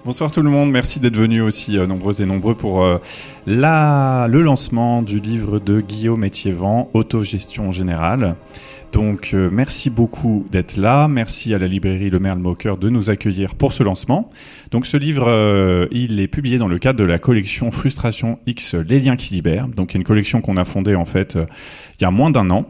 Bonsoir tout le monde, merci d'être venus aussi nombreuses et nombreux pour le lancement du livre de Guillaume Etiévent, Autogestion générale. Donc merci beaucoup d'être là, merci à la librairie Le Merle-Moqueur de nous accueillir pour ce lancement. Donc ce livre, il est publié dans le cadre de la collection Frustration X, les liens qui libèrent. Donc il y a une collection qu'on a fondée en fait il y a moins d'un an.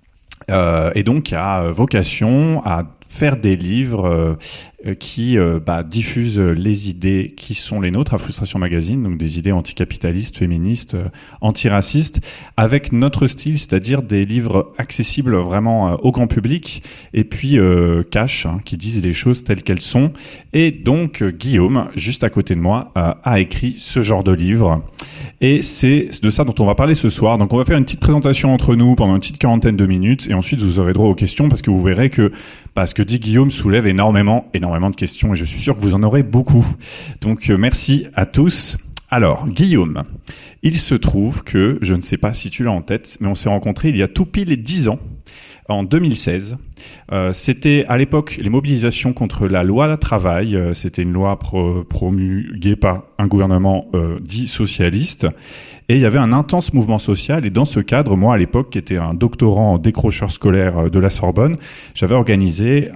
Et donc qui a vocation à faire des livres qui diffusent les idées qui sont les nôtres à Frustration Magazine, donc des idées anticapitalistes, féministes, antiracistes, avec notre style, c'est-à-dire des livres accessibles vraiment au grand public, et puis cash, qui disent les choses telles qu'elles sont. Et donc Guillaume, juste à côté de moi, a écrit ce genre de livre. Et c'est de ça dont on va parler ce soir. Donc on va faire une petite présentation entre nous pendant une petite quarantaine de minutes, et ensuite vous aurez droit aux questions, parce que vous verrez que ce que dit Guillaume soulève énormément de questions, et je suis sûr que vous en aurez beaucoup. Donc merci à tous. Alors, Guillaume, il se trouve que, je ne sais pas si tu l'as en tête, mais on s'est rencontrés il y a tout pile 10 ans, en 2016. C'était à l'époque les mobilisations contre la loi travail. C'était une loi promulguée par un gouvernement dit socialiste. Et il y avait un intense mouvement social. Et dans ce cadre, moi, à l'époque, qui était un doctorant décrocheur scolaire de la Sorbonne, j'avais organisé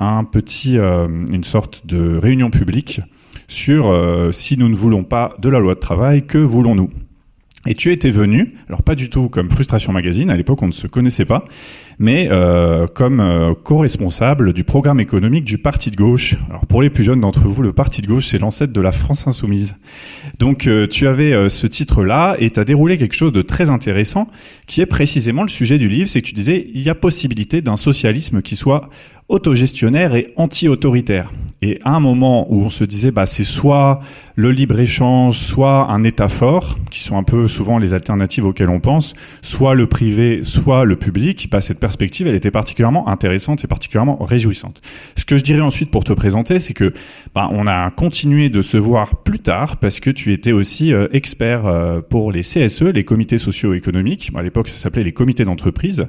une sorte de réunion publique sur si nous ne voulons pas de la loi de travail, que voulons-nous ? Et tu étais venu, alors pas du tout comme Frustration Magazine, à l'époque on ne se connaissait pas, mais comme co-responsable du programme économique du Parti de gauche. Alors pour les plus jeunes d'entre vous, le Parti de gauche, c'est l'ancêtre de la France insoumise. Donc tu avais ce titre-là et tu as déroulé quelque chose de très intéressant qui est précisément le sujet du livre, c'est que tu disais il y a possibilité d'un socialisme qui soit autogestionnaire et anti-autoritaire. Et à un moment où on se disait c'est soit le libre-échange, soit un État fort, qui sont un peu souvent les alternatives auxquelles on pense, soit le privé, soit le public, cette perspective, elle était particulièrement intéressante et particulièrement réjouissante. Ce que je dirais ensuite pour te présenter, c'est que on a continué de se voir plus tard parce que tu étais aussi expert pour les CSE, les comités socio-économiques. À l'époque, ça s'appelait les comités d'entreprise.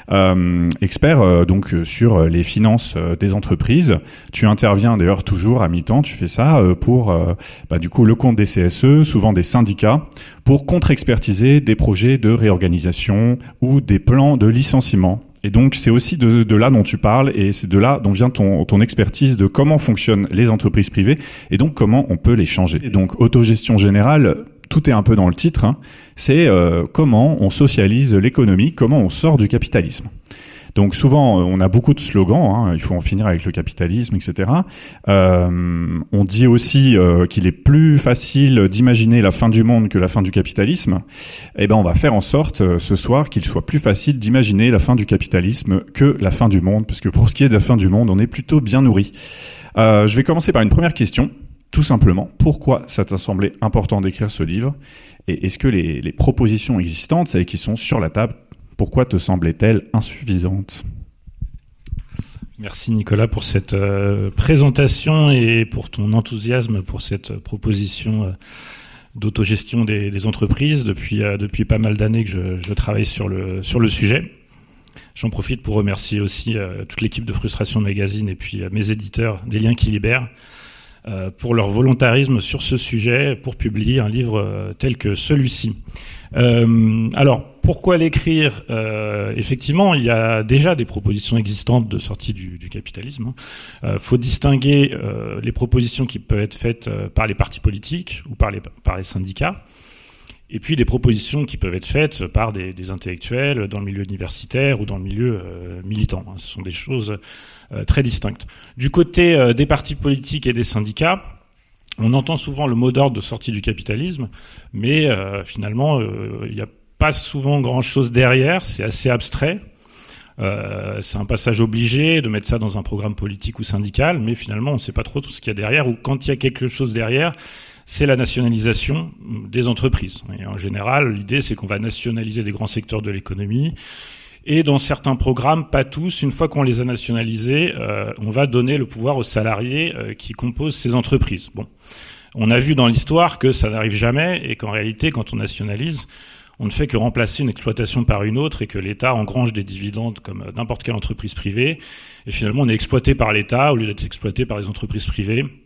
Expert donc sur les finances des entreprises. Tu interviens d'ailleurs toujours à mi-temps. Tu fais ça pour du coup le compte des CSE, souvent des syndicats, pour contre-expertiser des projets de réorganisation ou des plans de licenciement. Et donc, c'est aussi de là dont tu parles, et c'est de là dont vient ton expertise de comment fonctionnent les entreprises privées, et donc comment on peut les changer. Et donc, autogestion générale, tout est un peu dans le titre, c'est comment on socialise l'économie, comment on sort du capitalisme. Donc souvent, on a beaucoup de slogans, il faut en finir avec le capitalisme, etc. On dit aussi qu'il est plus facile d'imaginer la fin du monde que la fin du capitalisme. On va faire en sorte ce soir qu'il soit plus facile d'imaginer la fin du capitalisme que la fin du monde, parce que pour ce qui est de la fin du monde, on est plutôt bien nourri. Je vais commencer par une première question. Tout simplement, pourquoi ça t'a semblé important d'écrire ce livre ? Et est-ce que les propositions existantes, celles qui sont sur la table, pourquoi te semblait-elle insuffisante ? Merci Nicolas pour cette présentation et pour ton enthousiasme pour cette proposition d'autogestion des entreprises. Depuis pas mal d'années que je travaille sur le sujet. J'en profite pour remercier aussi toute l'équipe de Frustration Magazine et puis mes éditeurs, Les Liens qui libèrent, pour leur volontarisme sur ce sujet pour publier un livre tel que celui-ci. Alors, pourquoi l'écrire ? Effectivement, il y a déjà des propositions existantes de sortie du capitalisme. Faut distinguer les propositions qui peuvent être faites par les partis politiques ou par les syndicats, et puis des propositions qui peuvent être faites par des intellectuels dans le milieu universitaire ou dans le milieu militant. Ce sont des choses très distinctes. Du côté des partis politiques et des syndicats, on entend souvent le mot d'ordre de sortie du capitalisme, mais finalement, il n'y a pas souvent grand-chose derrière, c'est assez abstrait. C'est un passage obligé de mettre ça dans un programme politique ou syndical, mais finalement, on ne sait pas trop tout ce qu'il y a derrière, ou quand il y a quelque chose derrière, c'est la nationalisation des entreprises. Et en général, l'idée, c'est qu'on va nationaliser des grands secteurs de l'économie, et dans certains programmes, pas tous, une fois qu'on les a nationalisés, on va donner le pouvoir aux salariés qui composent ces entreprises. Bon, on a vu dans l'histoire que ça n'arrive jamais et qu'en réalité, quand on nationalise, on ne fait que remplacer une exploitation par une autre et que l'État engrange des dividendes comme n'importe quelle entreprise privée. Et finalement, on est exploité par l'État au lieu d'être exploité par les entreprises privées.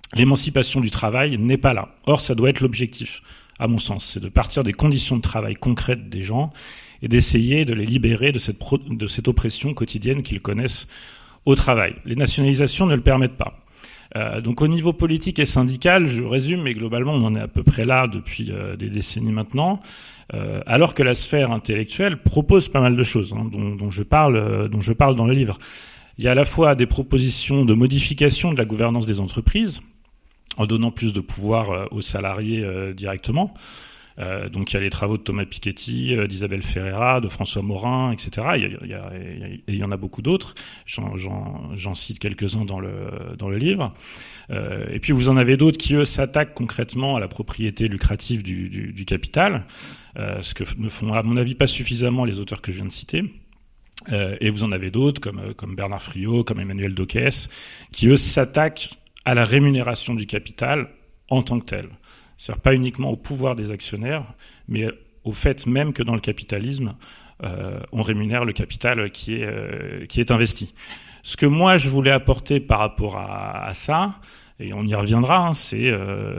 l'émancipation du travail n'est pas là. Or, ça doit être l'objectif, à mon sens, c'est de partir des conditions de travail concrètes des gens et d'essayer de les libérer de cette oppression quotidienne qu'ils connaissent au travail. Les nationalisations ne le permettent pas. Donc au niveau politique et syndical, je résume, mais globalement on en est à peu près là depuis des décennies maintenant, alors que la sphère intellectuelle propose pas mal de choses dont je parle dans le livre. Il y a à la fois des propositions de modification de la gouvernance des entreprises, en donnant plus de pouvoir aux salariés directement. Donc il y a les travaux de Thomas Piketty, d'Isabelle Ferreira, de François Morin, etc. Il y en a beaucoup d'autres. J'en cite quelques-uns dans le livre. Et puis vous en avez d'autres qui, eux, s'attaquent concrètement à la propriété lucrative du capital, ce que ne font, à mon avis, pas suffisamment les auteurs que je viens de citer. Et vous en avez d'autres, comme Bernard Friot, comme Emmanuel Docques, qui, eux, s'attaquent à la rémunération du capital en tant que tel. C'est-à-dire pas uniquement au pouvoir des actionnaires, mais au fait même que dans le capitalisme, on rémunère le capital qui est investi. Ce que moi, je voulais apporter par rapport à ça, et on y reviendra, c'est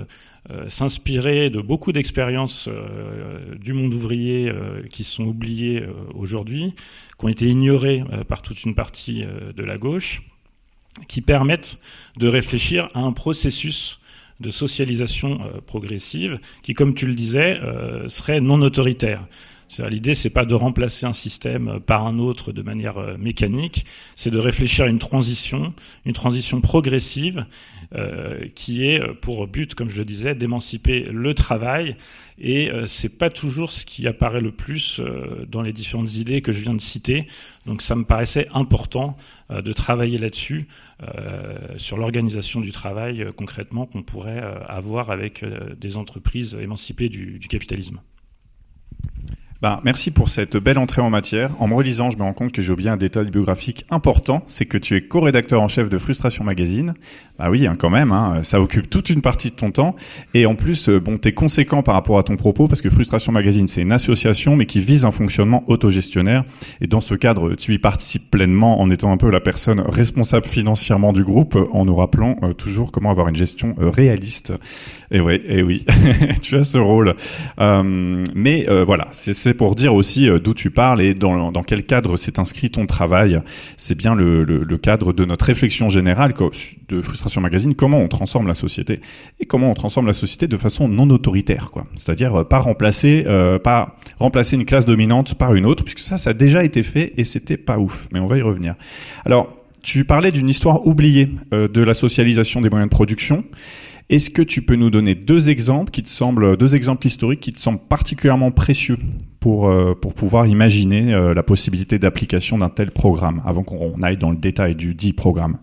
s'inspirer de beaucoup d'expériences du monde ouvrier qui sont oubliées aujourd'hui, qui ont été ignorées par toute une partie de la gauche, qui permettent de réfléchir à un processus de socialisation progressive qui, comme tu le disais, serait non autoritaire. C'est-à-dire, l'idée, c'est pas de remplacer un système par un autre de manière mécanique, c'est de réfléchir à une transition progressive qui est pour but, comme je le disais, d'émanciper le travail. Et c'est pas toujours ce qui apparaît le plus dans les différentes idées que je viens de citer. Donc ça me paraissait important de travailler là-dessus, sur l'organisation du travail concrètement qu'on pourrait avoir avec des entreprises émancipées du capitalisme. Merci pour cette belle entrée en matière. En me relisant, je me rends compte que j'ai oublié un détail biographique important, c'est que tu es co-rédacteur en chef de Frustration Magazine. Bah oui, quand même, ça occupe toute une partie de ton temps. Et en plus, t'es conséquent par rapport à ton propos, parce que Frustration Magazine, c'est une association, mais qui vise un fonctionnement autogestionnaire. Et dans ce cadre, tu y participes pleinement en étant un peu la personne responsable financièrement du groupe, en nous rappelant toujours comment avoir une gestion réaliste. Et oui, tu as ce rôle. Mais voilà, c'est pour dire aussi d'où tu parles et dans quel cadre s'est inscrit ton travail. C'est bien le cadre de notre réflexion générale de Frustration Magazine, comment on transforme la société et comment on transforme la société de façon non autoritaire, quoi. C'est-à-dire pas remplacer une classe dominante par une autre, puisque ça a déjà été fait et c'était pas ouf. Mais on va y revenir. Alors, tu parlais d'une histoire oubliée de la socialisation des moyens de production. Est-ce que tu peux nous donner deux exemples historiques qui te semblent particulièrement précieux pour pouvoir imaginer la possibilité d'application d'un tel programme, avant qu'on aille dans le détail du dit programme?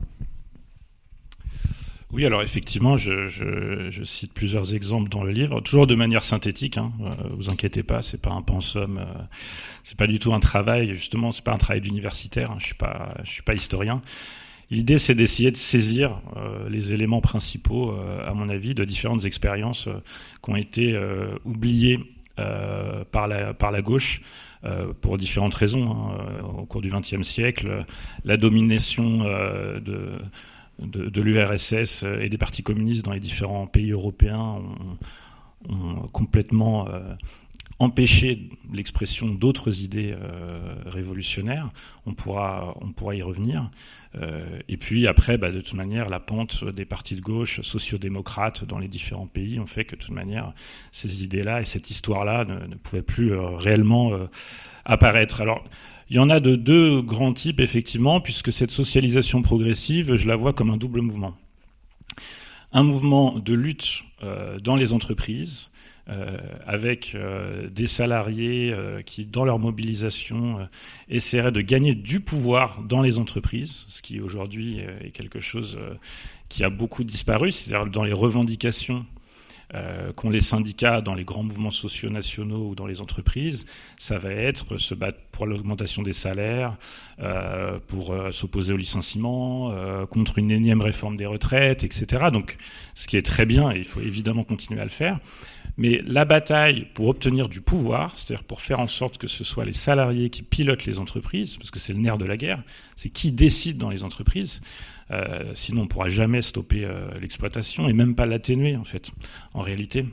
Oui, alors effectivement, je cite plusieurs exemples dans le livre, toujours de manière synthétique. Vous inquiétez pas, c'est pas un pensum, c'est pas du tout un travail. Justement, c'est pas un travail d'universitaire. Je suis pas historien. L'idée, c'est d'essayer de saisir les éléments principaux, à mon avis, de différentes expériences qui ont été oubliées par la gauche pour différentes raisons. Au cours du XXe siècle, la domination de l'URSS et des partis communistes dans les différents pays européens ont complètement empêcher l'expression d'autres idées révolutionnaires. On pourra y revenir. Et puis après, de toute manière, la pente des partis de gauche sociodémocrates dans les différents pays ont fait que de toute manière, ces idées-là et cette histoire-là ne pouvaient plus réellement apparaître. Alors, il y en a de deux grands types, effectivement, puisque cette socialisation progressive, je la vois comme un double mouvement. Un mouvement de lutte dans les entreprises, avec des salariés qui, dans leur mobilisation, essaieraient de gagner du pouvoir dans les entreprises, ce qui aujourd'hui est quelque chose qui a beaucoup disparu, c'est-à-dire dans les revendications qu'ont les syndicats dans les grands mouvements sociaux nationaux ou dans les entreprises, ça va être se battre pour l'augmentation des salaires, pour s'opposer au licenciement, contre une énième réforme des retraites, etc. Donc, ce qui est très bien, et il faut évidemment continuer à le faire. Mais la bataille pour obtenir du pouvoir, c'est-à-dire pour faire en sorte que ce soit les salariés qui pilotent les entreprises, parce que c'est le nerf de la guerre, c'est qui décide dans les entreprises, sinon on ne pourra jamais stopper l'exploitation et même pas l'atténuer en fait, en réalité.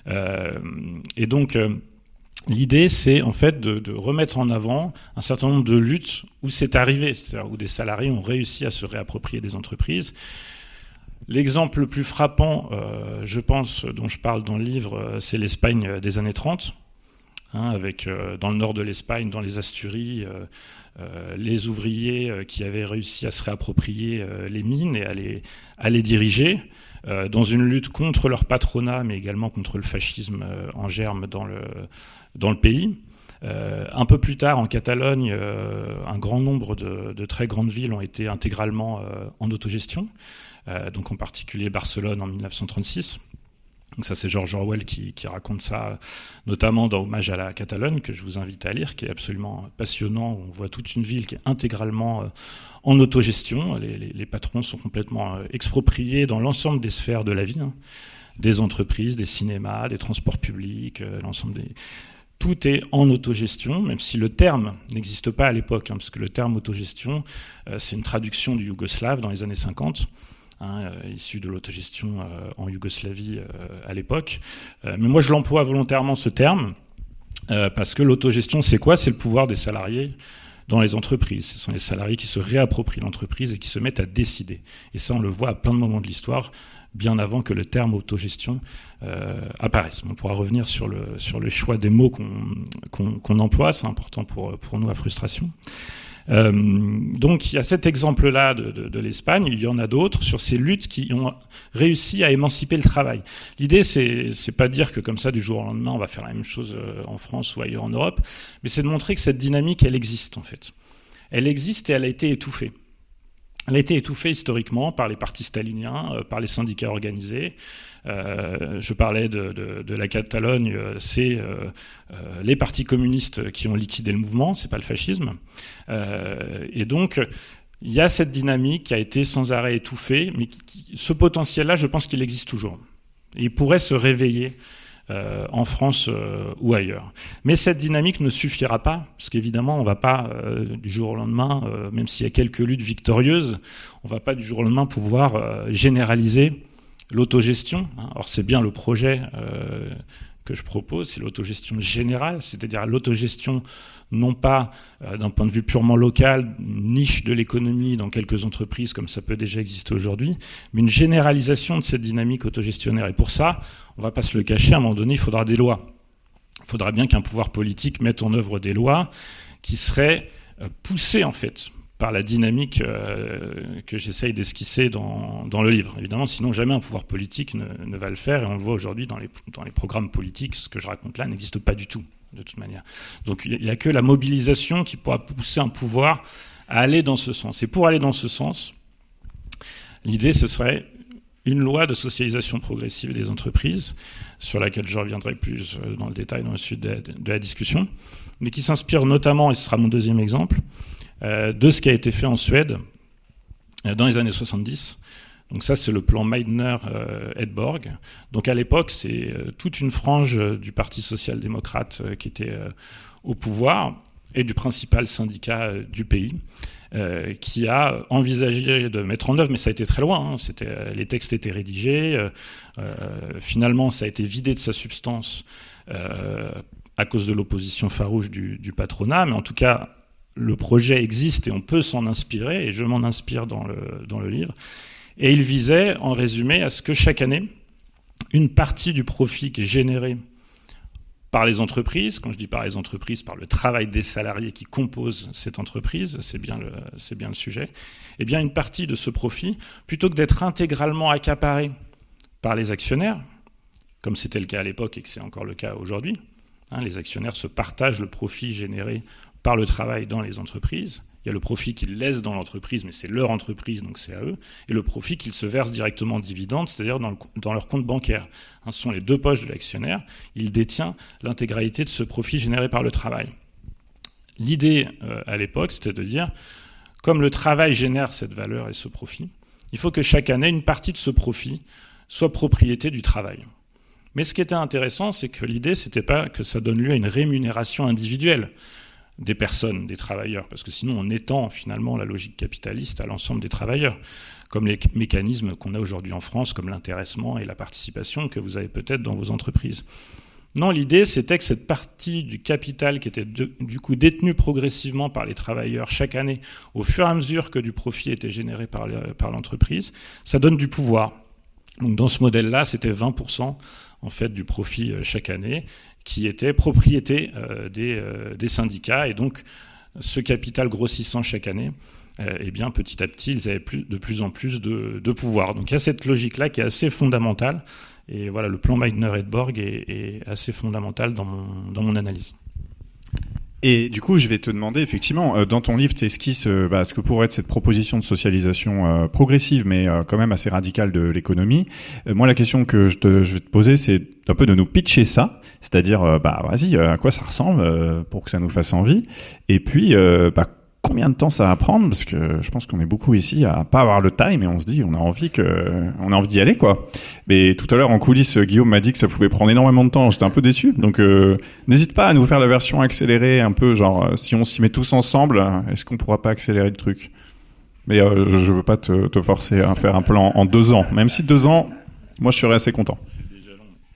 Et donc l'idée, c'est en fait de remettre en avant un certain nombre de luttes où c'est arrivé, c'est-à-dire où des salariés ont réussi à se réapproprier des entreprises. L'exemple le plus frappant, je pense, dont je parle dans le livre, c'est l'Espagne des années 30, avec dans le nord de l'Espagne, dans les Asturies, les ouvriers qui avaient réussi à se réapproprier les mines et à les diriger, dans une lutte contre leur patronat, mais également contre le fascisme en germe dans le pays. Un peu plus tard, en Catalogne, un grand nombre de très grandes villes ont été intégralement en autogestion, donc en particulier Barcelone en 1936. Donc ça, c'est George Orwell qui raconte ça, notamment dans Hommage à la Catalogne, que je vous invite à lire, qui est absolument passionnant. On voit toute une ville qui est intégralement en autogestion. Les patrons sont complètement expropriés dans l'ensemble des sphères de la vie, des entreprises, des cinémas, des transports publics, l'ensemble des... Tout est en autogestion, même si le terme n'existe pas à l'époque, parce que le terme autogestion, c'est une traduction du yougoslave dans les années 50, issu de l'autogestion en Yougoslavie à l'époque. Mais moi, je l'emploie volontairement, ce terme, parce que l'autogestion, c'est quoi ? C'est le pouvoir des salariés dans les entreprises. Ce sont les salariés qui se réapproprient l'entreprise et qui se mettent à décider. Et ça, on le voit à plein de moments de l'histoire, bien avant que le terme autogestion apparaisse. On pourra revenir sur le choix des mots qu'on emploie, c'est important pour nous à Frustration. Donc il y a cet exemple-là de l'Espagne, il y en a d'autres sur ces luttes qui ont réussi à émanciper le travail. L'idée, c'est pas de dire que comme ça, du jour au lendemain, on va faire la même chose en France ou ailleurs en Europe, mais c'est de montrer que cette dynamique, elle existe en fait. Elle existe et elle a été étouffée. Elle a été étouffée historiquement par les partis staliniens, par les syndicats organisés. Je parlais de la Catalogne, c'est les partis communistes qui ont liquidé le mouvement, c'est pas le fascisme. Et donc, il y a cette dynamique qui a été sans arrêt étouffée, mais ce potentiel-là, je pense qu'il existe toujours. Et il pourrait se réveiller en France ou ailleurs. Mais cette dynamique ne suffira pas, parce qu'évidemment, on ne va pas du jour au lendemain, même s'il y a quelques luttes victorieuses, on ne va pas du jour au lendemain pouvoir généraliser l'autogestion. Or, c'est bien le projet que je propose, c'est l'autogestion générale, c'est-à-dire l'autogestion non pas d'un point de vue purement local, niche de l'économie dans quelques entreprises comme ça peut déjà exister aujourd'hui, mais une généralisation de cette dynamique autogestionnaire. Et pour ça, on ne va pas se le cacher, à un moment donné, il faudra des lois. Il faudra bien qu'un pouvoir politique mette en œuvre des lois qui seraient poussées en fait par la dynamique que j'essaye d'esquisser dans le livre. Évidemment, sinon jamais un pouvoir politique ne va le faire, et on le voit aujourd'hui dans les programmes politiques, ce que je raconte là n'existe pas du tout, de toute manière. Donc il n'y a que la mobilisation qui pourra pousser un pouvoir à aller dans ce sens. Et pour aller dans ce sens, l'idée, ce serait une loi de socialisation progressive des entreprises, sur laquelle je reviendrai plus dans le détail dans le suite de la discussion, mais qui s'inspire notamment, et ce sera mon deuxième exemple, de ce qui a été fait en Suède dans les années 70. Donc ça, c'est le plan Meidner-Hedborg. Donc à l'époque, c'est toute une frange du Parti social-démocrate qui était au pouvoir et du principal syndicat du pays, qui a envisagé de mettre en œuvre, mais ça a été très loin, les textes étaient rédigés, finalement ça a été vidé de sa substance à cause de l'opposition farouche du patronat, mais en tout cas, le projet existe et on peut s'en inspirer, et je m'en inspire dans le livre. Et il visait, en résumé, à ce que chaque année, une partie du profit qui est généré par les entreprises, quand je dis par les entreprises, par le travail des salariés qui composent cette entreprise, c'est bien le sujet, et bien une partie de ce profit, plutôt que d'être intégralement accaparé par les actionnaires, comme c'était le cas à l'époque et que c'est encore le cas aujourd'hui, les actionnaires se partagent le profit généré par le travail dans les entreprises. Il y a le profit qu'ils laissent dans l'entreprise, mais c'est leur entreprise, donc c'est à eux, et le profit qu'ils se versent directement en dividendes, c'est-à-dire dans leur compte bancaire. Ce sont les deux poches de l'actionnaire. Il détient l'intégralité de ce profit généré par le travail. L'idée, à l'époque, c'était de dire, comme le travail génère cette valeur et ce profit, il faut que chaque année, une partie de ce profit soit propriété du travail. Mais ce qui était intéressant, c'est que l'idée, c'était pas que ça donne lieu à une rémunération individuelle des personnes, des travailleurs, parce que sinon on étend finalement la logique capitaliste à l'ensemble des travailleurs, comme les mécanismes qu'on a aujourd'hui en France, comme l'intéressement et la participation que vous avez peut-être dans vos entreprises. Non, l'idée, c'était que cette partie du capital qui était du coup détenue progressivement par les travailleurs chaque année, au fur et à mesure que du profit était généré par l'entreprise, ça donne du pouvoir. Donc dans ce modèle-là, c'était 20% en fait du profit chaque année qui était propriété des syndicats, et donc ce capital grossissant chaque année, eh bien petit à petit, ils avaient de plus en plus de pouvoir. Donc il y a cette logique-là qui est assez fondamentale. Et voilà, le plan Meitner-Edborg est assez fondamental dans mon analyse. Et du coup, je vais te demander, effectivement, dans ton livre, tu esquisses ce que pourrait être cette proposition de socialisation progressive, mais quand même assez radicale de l'économie. Moi, la question que je vais te poser, c'est un peu de nous pitcher ça, c'est-à-dire, vas-y, à quoi ça ressemble pour que ça nous fasse envie, et puis, combien de temps ça va prendre, parce que je pense qu'on est beaucoup ici à pas avoir le time et on se dit on a envie d'y aller, quoi. Mais tout à l'heure en coulisses, Guillaume m'a dit que ça pouvait prendre énormément de temps. J'étais un peu déçu, donc n'hésite pas à nous faire la version accélérée, un peu genre si on s'y met tous ensemble, est-ce qu'on pourra pas accélérer le truc? Mais je veux pas te forcer à faire un plan en 2 ans, même si 2 ans, moi je serais assez content. C'est déjà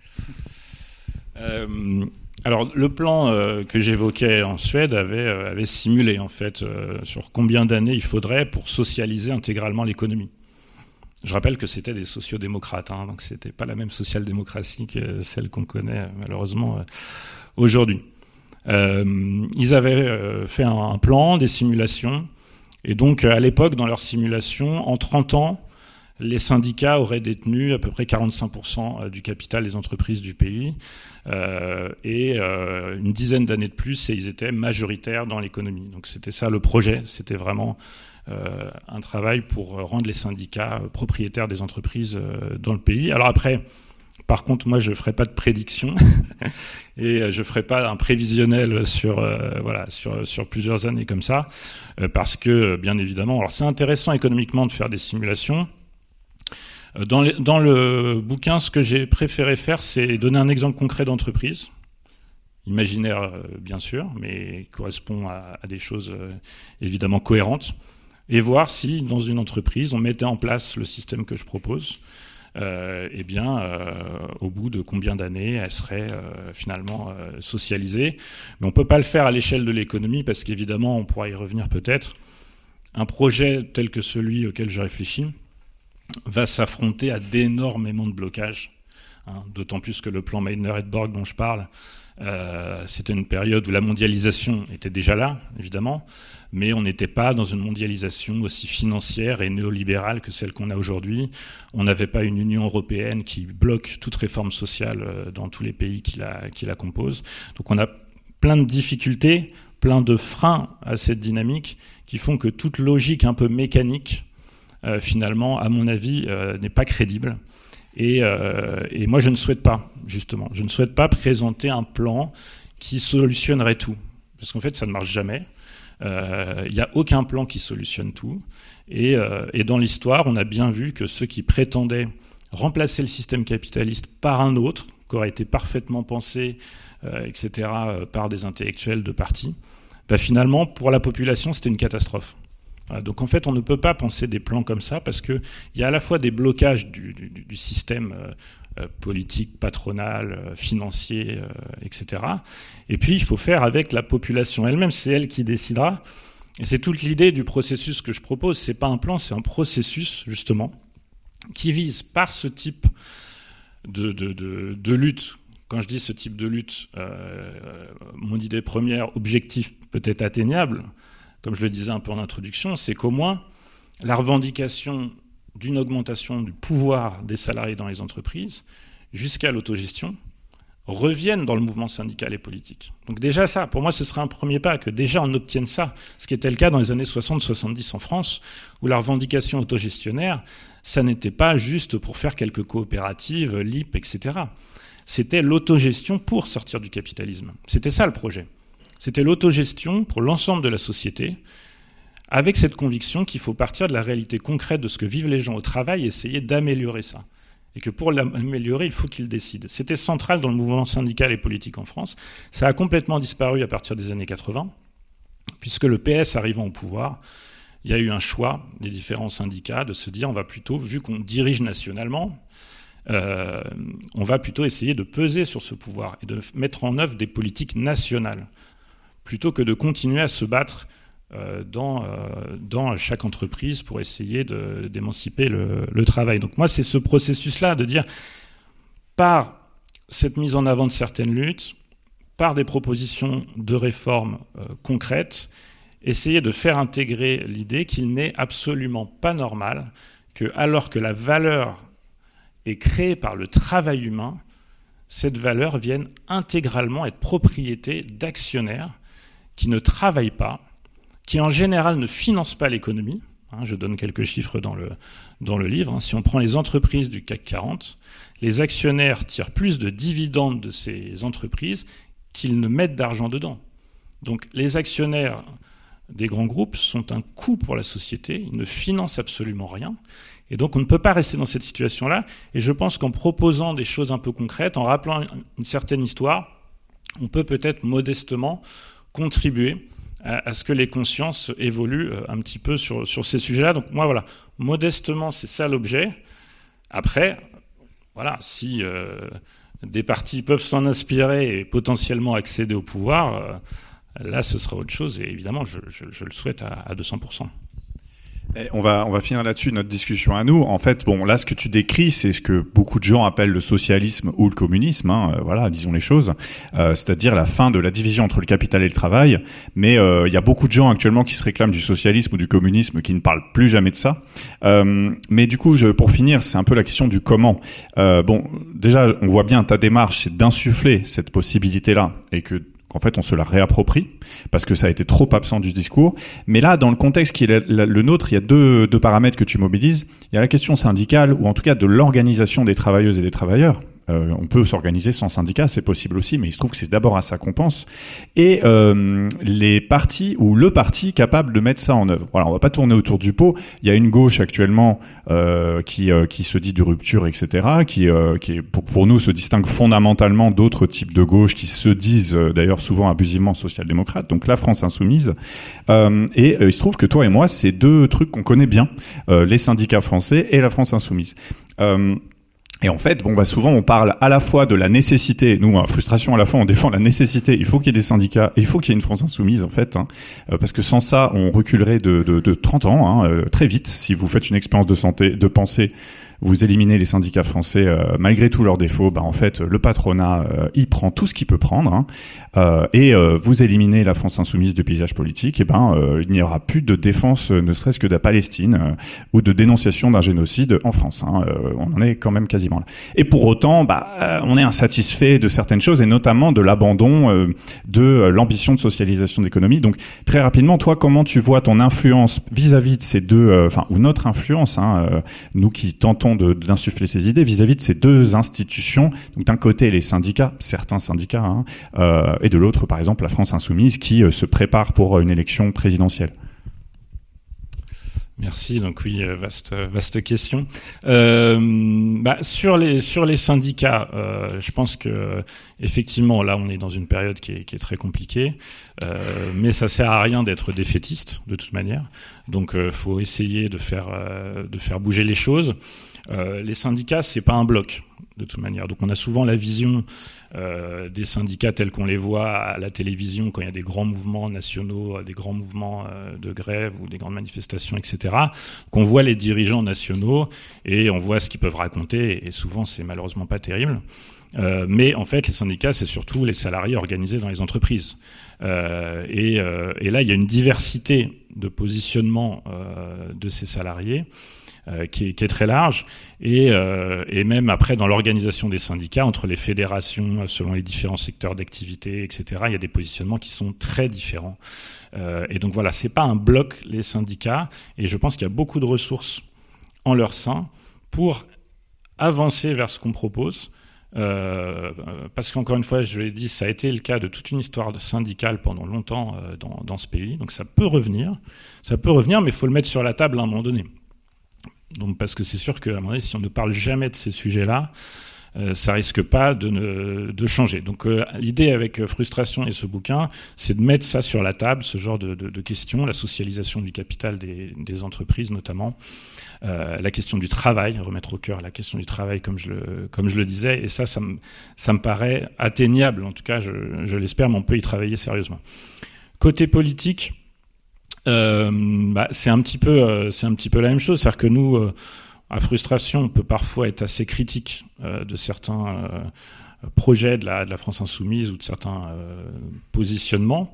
long. Alors, le plan que j'évoquais en Suède avait simulé, en fait, sur combien d'années il faudrait pour socialiser intégralement l'économie. Je rappelle que c'était des sociodémocrates, donc c'était pas la même social-démocratie que celle qu'on connaît, malheureusement, aujourd'hui. Ils avaient fait un plan, des simulations, et donc, à l'époque, dans leurs simulations, en 30 ans, les syndicats auraient détenu à peu près 45% du capital des entreprises du pays, et une dizaine d'années de plus, et ils étaient majoritaires dans l'économie. Donc c'était ça le projet, c'était vraiment un travail pour rendre les syndicats propriétaires des entreprises dans le pays. Alors après, par contre, moi je ne ferai pas de prédiction et je ne ferai pas un prévisionnel sur plusieurs années comme ça, parce que bien évidemment, alors c'est intéressant économiquement de faire des simulations. Dans le bouquin, ce que j'ai préféré faire, c'est donner un exemple concret d'entreprise, imaginaire bien sûr, mais correspond à des choses évidemment cohérentes, et voir si dans une entreprise, on mettait en place le système que je propose, au bout de combien d'années elle serait finalement socialisée. Mais on ne peut pas le faire à l'échelle de l'économie, parce qu'évidemment, on pourra y revenir peut-être. Un projet tel que celui auquel je réfléchis va s'affronter à d'énormément de blocages, d'autant plus que le plan Meitner-Edborg dont je parle, c'était une période où la mondialisation était déjà là, évidemment, mais on n'était pas dans une mondialisation aussi financière et néolibérale que celle qu'on a aujourd'hui. On n'avait pas une Union européenne qui bloque toute réforme sociale dans tous les pays qui la composent. Donc on a plein de difficultés, plein de freins à cette dynamique qui font que toute logique un peu mécanique, finalement, à mon avis, n'est pas crédible. Et moi, je ne souhaite pas, justement, présenter un plan qui solutionnerait tout. Parce qu'en fait, ça ne marche jamais. Il n'y a aucun plan qui solutionne tout. Et dans l'histoire, on a bien vu que ceux qui prétendaient remplacer le système capitaliste par un autre, qui aurait été parfaitement pensé, etc., par des intellectuels de parti, finalement, pour la population, c'était une catastrophe. Donc en fait, on ne peut pas penser des plans comme ça, parce qu'il y a à la fois des blocages du système politique, patronal, financier, etc. Et puis il faut faire avec la population elle-même, c'est elle qui décidera. Et c'est toute l'idée du processus que je propose. C'est pas un plan, c'est un processus justement qui vise par ce type de lutte. Quand je dis ce type de lutte, mon idée première, objectif peut-être atteignable, comme je le disais un peu en introduction, c'est qu'au moins la revendication d'une augmentation du pouvoir des salariés dans les entreprises jusqu'à l'autogestion revienne dans le mouvement syndical et politique. Donc déjà ça, pour moi, ce serait un premier pas, que déjà on obtienne ça, ce qui était le cas dans les années 60-70 en France, où la revendication autogestionnaire, ça n'était pas juste pour faire quelques coopératives, LIP, etc. C'était l'autogestion pour sortir du capitalisme. C'était ça le projet. C'était l'autogestion pour l'ensemble de la société, avec cette conviction qu'il faut partir de la réalité concrète de ce que vivent les gens au travail et essayer d'améliorer ça. et que pour l'améliorer, il faut qu'il décide. C'était central dans le mouvement syndical et politique en France. Ça a complètement disparu à partir des années 80, puisque le PS arrivant au pouvoir, il y a eu un choix des différents syndicats de se dire on va plutôt, vu qu'on dirige nationalement, on va plutôt essayer de peser sur ce pouvoir et de mettre en œuvre des politiques nationales, plutôt que de continuer à se battre dans chaque entreprise pour essayer d'émanciper le travail. Donc moi, c'est ce processus-là de dire, par cette mise en avant de certaines luttes, par des propositions de réformes concrètes, essayer de faire intégrer l'idée qu'il n'est absolument pas normal que, alors que la valeur est créée par le travail humain, cette valeur vienne intégralement être propriété d'actionnaires qui ne travaillent pas, qui en général ne financent pas l'économie. Je donne quelques chiffres dans le livre. Si on prend les entreprises du CAC 40, les actionnaires tirent plus de dividendes de ces entreprises qu'ils ne mettent d'argent dedans. Donc les actionnaires des grands groupes sont un coût pour la société, ils ne financent absolument rien. Et donc on ne peut pas rester dans cette situation-là. Et je pense qu'en proposant des choses un peu concrètes, en rappelant une certaine histoire, on peut peut-être modestement contribuer à ce que les consciences évoluent un petit peu sur ces sujets-là. Donc moi, voilà, modestement, c'est ça l'objet. Après, voilà, si des partis peuvent s'en inspirer et potentiellement accéder au pouvoir, là, ce sera autre chose. Et évidemment, je le souhaite à 200%. On va finir là-dessus notre discussion à nous. En fait, bon, là, ce que tu décris, c'est ce que beaucoup de gens appellent le socialisme ou le communisme. Voilà, disons les choses. C'est-à-dire la fin de la division entre le capital et le travail. Mais il y a beaucoup de gens actuellement qui se réclament du socialisme ou du communisme qui ne parlent plus jamais de ça. Mais du coup, pour finir, c'est un peu la question du comment. Bon, déjà, on voit bien ta démarche, c'est d'insuffler cette possibilité-là et qu'en fait, on se la réapproprie parce que ça a été trop absent du discours. Mais là, dans le contexte qui est le nôtre, il y a deux paramètres que tu mobilises. Il y a la question syndicale ou en tout cas de l'organisation des travailleuses et des travailleurs. On peut s'organiser sans syndicat, c'est possible aussi, mais il se trouve que c'est d'abord à ça qu'on pense. Et les partis ou le parti capable de mettre ça en œuvre. Voilà, on va pas tourner autour du pot. Il y a une gauche actuellement qui se dit de rupture, etc., qui est, pour nous se distingue fondamentalement d'autres types de gauche qui se disent d'ailleurs souvent abusivement social-démocrates. Donc la France insoumise. Et il se trouve que toi et moi, c'est deux trucs qu'on connaît bien, les syndicats français et la France insoumise. Et en fait, souvent on parle à la fois de la nécessité, nous, frustration à la fois, on défend la nécessité, il faut qu'il y ait des syndicats, et il faut qu'il y ait une France insoumise en fait, parce que sans ça, on reculerait de 30 ans, très vite. Si vous faites une expérience de pensée, vous éliminez les syndicats français malgré tous leurs défauts, en fait, le patronat, il prend tout ce qu'il peut prendre, et vous éliminez la France insoumise du paysage politique, et il n'y aura plus de défense, ne serait-ce que de la Palestine, ou de dénonciation d'un génocide en France. On en est quand même quasiment là. Et pour autant, on est insatisfait de certaines choses, et notamment de l'abandon de l'ambition de socialisation de l'économie. Donc, très rapidement, toi, comment tu vois ton influence vis-à-vis de ces deux, ou notre influence, nous qui tentons d'insuffler ces idées vis-à-vis de ces deux institutions. Donc d'un côté les syndicats, certains syndicats, et de l'autre par exemple la France insoumise qui se prépare pour une élection présidentielle. Merci. Donc oui, vaste question. Sur les syndicats, je pense que effectivement là on est dans une période qui est très compliquée, mais ça sert à rien d'être défaitiste de toute manière. Donc faut essayer de faire bouger les choses. Les syndicats, c'est pas un bloc de toute manière. Donc on a souvent la vision des syndicats tels qu'on les voit à la télévision quand il y a des grands mouvements nationaux, des grands mouvements de grève ou des grandes manifestations, etc. Qu'on voit les dirigeants nationaux et on voit ce qu'ils peuvent raconter et souvent c'est malheureusement pas terrible. Mais en fait, les syndicats, c'est surtout les salariés organisés dans les entreprises. Et là, il y a une diversité de positionnement de ces salariés qui est très large, et même après dans l'organisation des syndicats, entre les fédérations, selon les différents secteurs d'activité, etc., il y a des positionnements qui sont très différents. Et donc voilà, c'est pas un bloc, les syndicats, et je pense qu'il y a beaucoup de ressources en leur sein pour avancer vers ce qu'on propose. Parce qu'encore une fois, je l'ai dit, ça a été le cas de toute une histoire syndicale pendant longtemps dans ce pays, donc ça peut revenir, mais il faut le mettre sur la table à un moment donné. Donc, parce que c'est sûr qu'à un moment donné, si on ne parle jamais de ces sujets-là, ça risque pas de changer. Donc l'idée avec Frustration et ce bouquin, c'est de mettre ça sur la table, ce genre de questions, la socialisation du capital des entreprises notamment, la question du travail, remettre au cœur la question du travail comme je le disais, et ça me paraît atteignable, en tout cas je l'espère, mais on peut y travailler sérieusement. Côté politique, c'est un petit peu la même chose, c'est-à-dire que nous, à Frustration, on peut parfois être assez critique de certains projets de la France Insoumise ou de certains positionnements.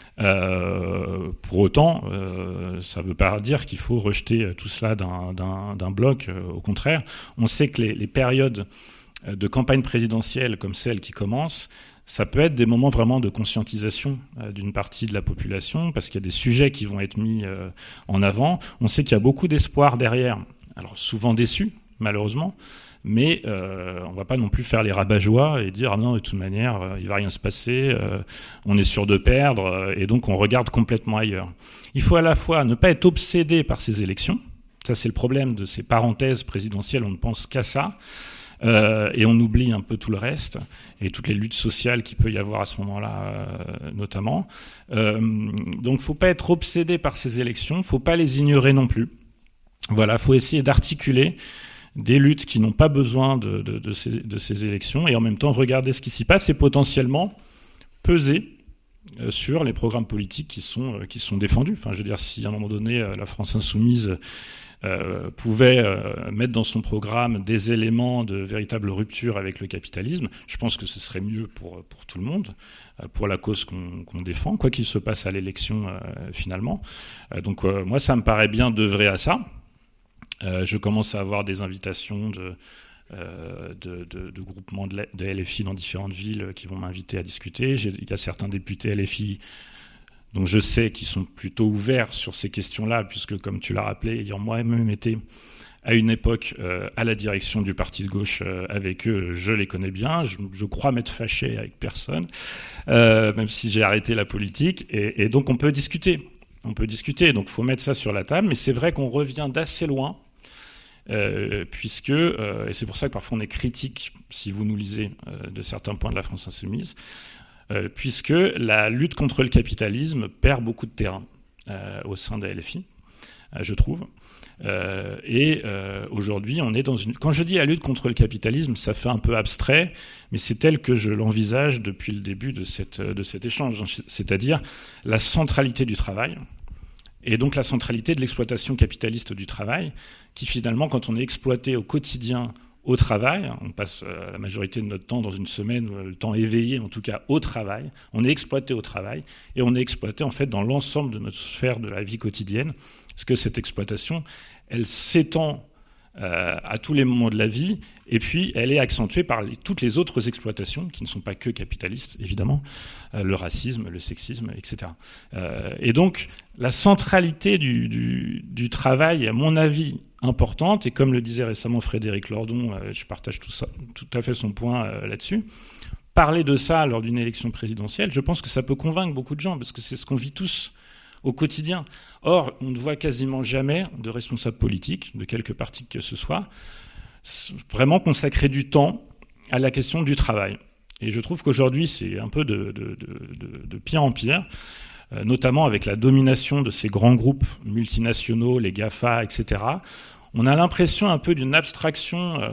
Pour autant, ça ne veut pas dire qu'il faut rejeter tout cela d'un bloc. Au contraire, on sait que les périodes de campagne présidentielle comme celle qui commence, ça peut être des moments vraiment de conscientisation d'une partie de la population, parce qu'il y a des sujets qui vont être mis en avant. On sait qu'il y a beaucoup d'espoir derrière. Alors souvent déçus, malheureusement, mais on ne va pas non plus faire les rabat-joie et dire « Ah non, de toute manière, il ne va rien se passer, on est sûr de perdre, et donc on regarde complètement ailleurs ». Il faut à la fois ne pas être obsédé par ces élections, ça c'est le problème de ces parenthèses présidentielles, on ne pense qu'à ça, et on oublie un peu tout le reste, et toutes les luttes sociales qu'il peut y avoir à ce moment-là, notamment. Donc il ne faut pas être obsédé par ces élections, il ne faut pas les ignorer non plus. Voilà, il faut essayer d'articuler des luttes qui n'ont pas besoin de ces élections et en même temps regarder ce qui s'y passe et potentiellement peser sur les programmes politiques qui sont défendus. Enfin, je veux dire, si à un moment donné, la France Insoumise pouvait mettre dans son programme des éléments de véritable rupture avec le capitalisme, je pense que ce serait mieux pour tout le monde, pour la cause qu'on défend, quoi qu'il se passe à l'élection finalement. Donc moi, ça me paraît bien d'œuvrer à ça. Je commence à avoir des invitations de groupements de LFI dans différentes villes qui vont m'inviter à discuter. Il y a certains députés LFI dont je sais qu'ils sont plutôt ouverts sur ces questions-là, puisque, comme tu l'as rappelé, ayant moi-même été à une époque à la direction du parti de gauche avec eux, je les connais bien. Je crois m'être fâché avec personne, même si j'ai arrêté la politique. Et donc on peut discuter. Donc il faut mettre ça sur la table. Mais c'est vrai qu'on revient d'assez loin. Puisque, et c'est pour ça que parfois on est critique, si vous nous lisez, de certains points de la France Insoumise, puisque la lutte contre le capitalisme perd beaucoup de terrain au sein de la LFI, je trouve. Et aujourd'hui, on est dans une... Quand je dis la lutte contre le capitalisme, ça fait un peu abstrait, mais c'est tel que je l'envisage depuis le début de cet échange, c'est-à-dire la centralité du travail, et donc la centralité de l'exploitation capitaliste du travail, qui finalement, quand on est exploité au quotidien au travail, on passe la majorité de notre temps dans une semaine, le temps éveillé en tout cas au travail, on est exploité au travail, et on est exploité en fait dans l'ensemble de notre sphère de la vie quotidienne, parce que cette exploitation, elle s'étend à tous les moments de la vie, et puis elle est accentuée par toutes les autres exploitations, qui ne sont pas que capitalistes, évidemment, le racisme, le sexisme, etc. Et donc, la centralité du travail est, à mon avis, importante, et comme le disait récemment Frédéric Lordon, je partage tout à fait son point là-dessus, parler de ça lors d'une élection présidentielle, je pense que ça peut convaincre beaucoup de gens, parce que c'est ce qu'on vit tous au quotidien. Or, on ne voit quasiment jamais de responsables politiques, de quelque parti que ce soit, vraiment consacrer du temps à la question du travail. Et je trouve qu'aujourd'hui, c'est un peu de pire en pire, notamment avec la domination de ces grands groupes multinationaux, les GAFA, etc. On a l'impression un peu d'une abstraction,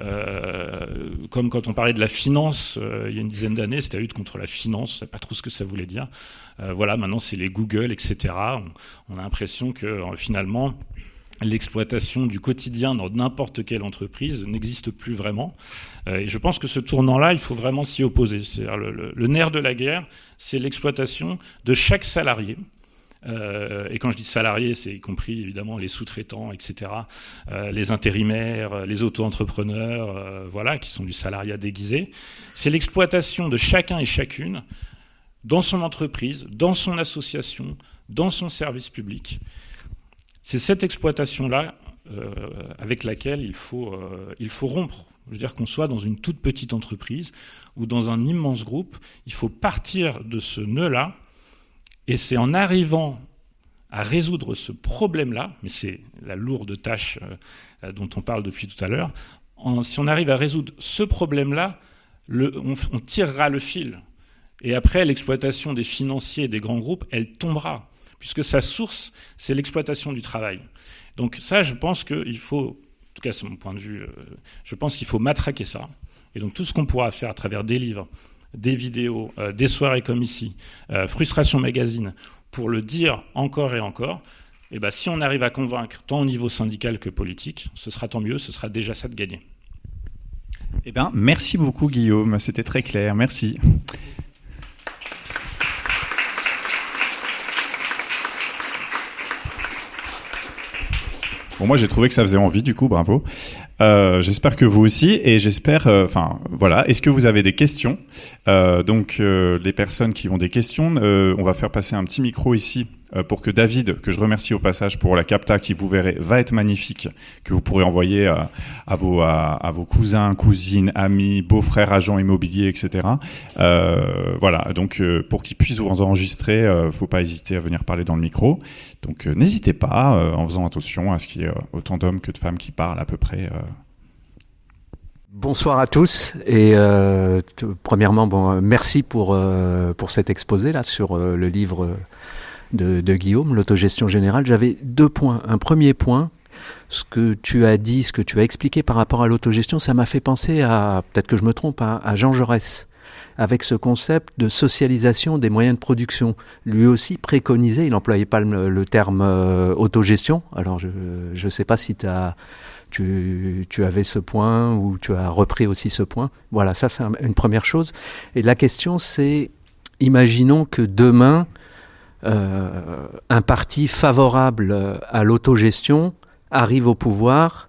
comme quand on parlait de la finance il y a une dizaine d'années, c'était la lutte contre la finance, on ne savait pas trop ce que ça voulait dire. Voilà, maintenant c'est les Google, etc. On a l'impression que finalement, l'exploitation du quotidien dans n'importe quelle entreprise n'existe plus vraiment. Et je pense que ce tournant-là, il faut vraiment s'y opposer. C'est-à-dire le nerf de la guerre, c'est l'exploitation de chaque salarié. Et quand je dis salariés, c'est y compris évidemment les sous-traitants, etc., les intérimaires, les auto-entrepreneurs, voilà, qui sont du salariat déguisé. C'est l'exploitation de chacun et chacune dans son entreprise, dans son association, dans son service public. C'est cette exploitation-là avec laquelle il faut rompre. Je veux dire qu'on soit dans une toute petite entreprise ou dans un immense groupe, il faut partir de ce nœud-là. Et c'est en arrivant à résoudre ce problème-là, mais c'est la lourde tâche dont on parle depuis tout à l'heure, si on arrive à résoudre ce problème-là, on tirera le fil. Et après, l'exploitation des financiers et des grands groupes, elle tombera, puisque sa source, c'est l'exploitation du travail. Donc ça, je pense qu'il faut, en tout cas c'est mon point de vue, je pense qu'il faut matraquer ça. Et donc tout ce qu'on pourra faire à travers des livres, des vidéos, des soirées comme ici, Frustration Magazine, pour le dire encore et encore, et ben, si on arrive à convaincre, tant au niveau syndical que politique, ce sera tant mieux, ce sera déjà ça de gagner. Eh bien, merci beaucoup Guillaume, c'était très clair, merci. Bon, moi j'ai trouvé que ça faisait envie, du coup, bravo. J'espère que vous aussi, et j'espère, voilà. Est-ce que vous avez des questions? Donc, les personnes qui ont des questions, on va faire passer un petit micro ici pour que David, que je remercie au passage pour la capta qui, vous verrez, va être magnifique, que vous pourrez envoyer à vos cousins, cousines, amis, beaux-frères, agents immobiliers, etc. Voilà, donc pour qu'ils puissent vous enregistrer, faut pas hésiter à venir parler dans le micro. Donc n'hésitez pas, en faisant attention à ce qu'il y ait autant d'hommes que de femmes qui parlent à peu près. Bonsoir à tous et premièrement, merci pour cet exposé là sur le livre de Guillaume, l'autogestion générale. J'avais 2 points. Un premier point, ce que tu as dit, ce que tu as expliqué par rapport à l'autogestion, ça m'a fait penser à, peut-être que je me trompe, à Jean Jaurès, avec ce concept de socialisation des moyens de production. Lui aussi préconisait, il n'employait pas le terme autogestion. Alors je ne sais pas si tu avais ce point ou tu as repris aussi ce point. Voilà, ça c'est une première chose. Et la question c'est, imaginons que demain, un parti favorable à l'autogestion arrive au pouvoir.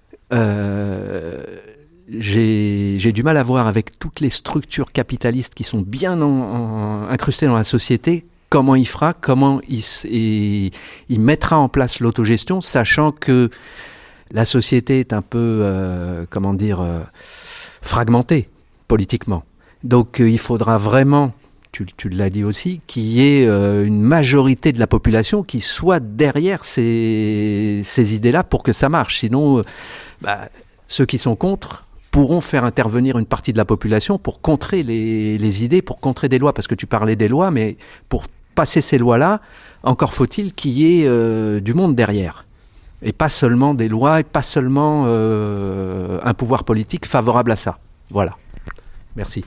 J'ai du mal à voir, avec toutes les structures capitalistes qui sont bien incrustées dans la société, comment il fera, comment il mettra en place l'autogestion, sachant que la société est un peu, fragmentée politiquement. Donc il faudra vraiment, tu l'as dit aussi, qu'il y ait une majorité de la population qui soit derrière ces idées-là pour que ça marche. Sinon, ceux qui sont contre pourront faire intervenir une partie de la population pour contrer les idées, pour contrer des lois. Parce que tu parlais des lois, mais pour passer ces lois-là, encore faut-il qu'il y ait du monde derrière. Et pas seulement des lois, et pas seulement un pouvoir politique favorable à ça. Voilà. Merci.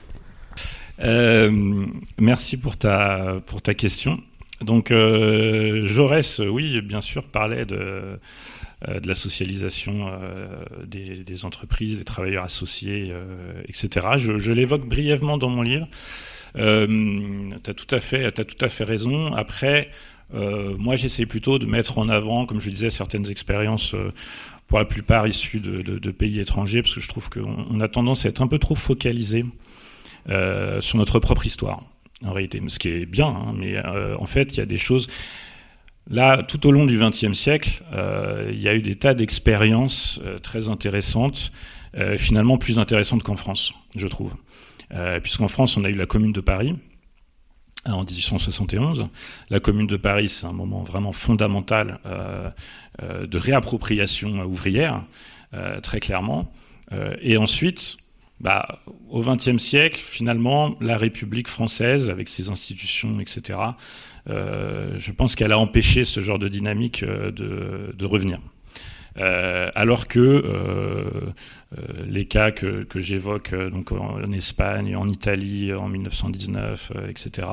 Merci pour ta question. Donc Jaurès, oui, bien sûr, parlait de la socialisation des entreprises, des travailleurs associés, etc. Je l'évoque brièvement dans mon livre. T'as tout à fait raison. Après, moi, j'essaie plutôt de mettre en avant, comme je disais, certaines expériences, pour la plupart issues de pays étrangers, parce que je trouve qu'on a tendance à être un peu trop focalisé sur notre propre histoire, en réalité. Ce qui est bien, hein, mais en fait, il y a des choses... Là, tout au long du XXe siècle, il y a eu des tas d'expériences très intéressantes, finalement plus intéressantes qu'en France, je trouve. Puisqu'en France, on a eu la Commune de Paris, en 1871. La Commune de Paris, c'est un moment vraiment fondamental de réappropriation ouvrière, très clairement. Et ensuite, au XXe siècle, finalement, la République française, avec ses institutions, etc., je pense qu'elle a empêché ce genre de dynamique de revenir. Alors que les cas que j'évoque donc en Espagne, en Italie, en 1919, etc.,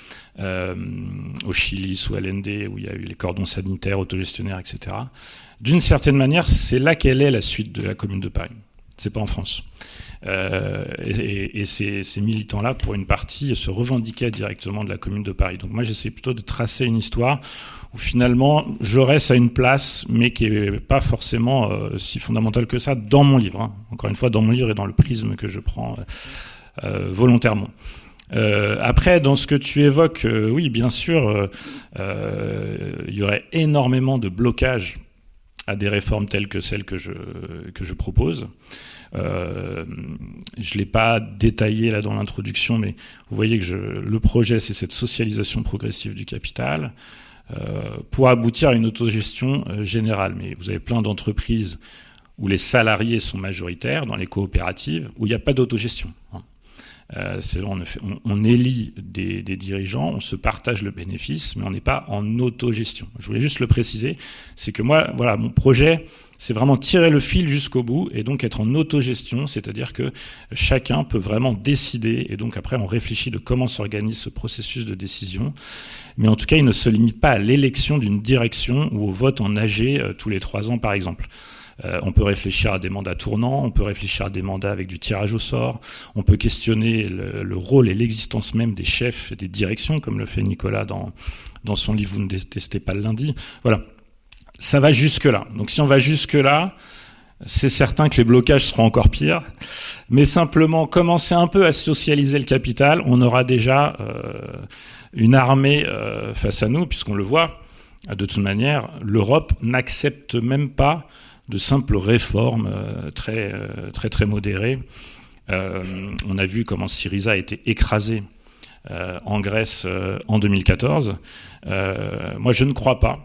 au Chili, sous Allende, où il y a eu les cordons sanitaires, autogestionnaires, etc., d'une certaine manière, c'est là qu'elle est la suite de la Commune de Paris. C'est pas en France. Et ces militants-là, pour une partie, se revendiquaient directement de la Commune de Paris. Donc moi, j'essaie plutôt de tracer une histoire où finalement, Jaurès a une place, mais qui n'est pas forcément si fondamentale que ça dans mon livre. Hein. Encore une fois, dans mon livre et dans le prisme que je prends volontairement. Après, dans ce que tu évoques, oui, bien sûr, il y aurait énormément de blocages à des réformes telles que celles que je propose. Je ne l'ai pas détaillé là dans l'introduction, mais vous voyez que le projet, c'est cette socialisation progressive du capital. pour aboutir à une autogestion générale. Mais vous avez plein d'entreprises où les salariés sont majoritaires, dans les coopératives, où il n'y a pas d'autogestion. On élit des dirigeants, on se partage le bénéfice, mais on n'est pas en autogestion. Je voulais juste le préciser, c'est que moi, voilà, mon projet, c'est vraiment tirer le fil jusqu'au bout et donc être en autogestion, c'est-à-dire que chacun peut vraiment décider et donc après on réfléchit de comment s'organise ce processus de décision. Mais en tout cas, il ne se limite pas à l'élection d'une direction ou au vote en AG tous les 3 ans par exemple. On peut réfléchir à des mandats tournants, on peut réfléchir à des mandats avec du tirage au sort, on peut questionner le rôle et l'existence même des chefs et des directions, comme le fait Nicolas dans son livre « Vous ne détestez pas le lundi ». Voilà, ça va jusque-là. Donc si on va jusque-là, c'est certain que les blocages seront encore pires. Mais simplement commencer un peu à socialiser le capital, on aura déjà une armée face à nous, puisqu'on le voit, de toute manière, l'Europe n'accepte même pas de simples réformes très modérées. On a vu comment Syriza a été écrasé en Grèce en 2014. Moi, je ne crois pas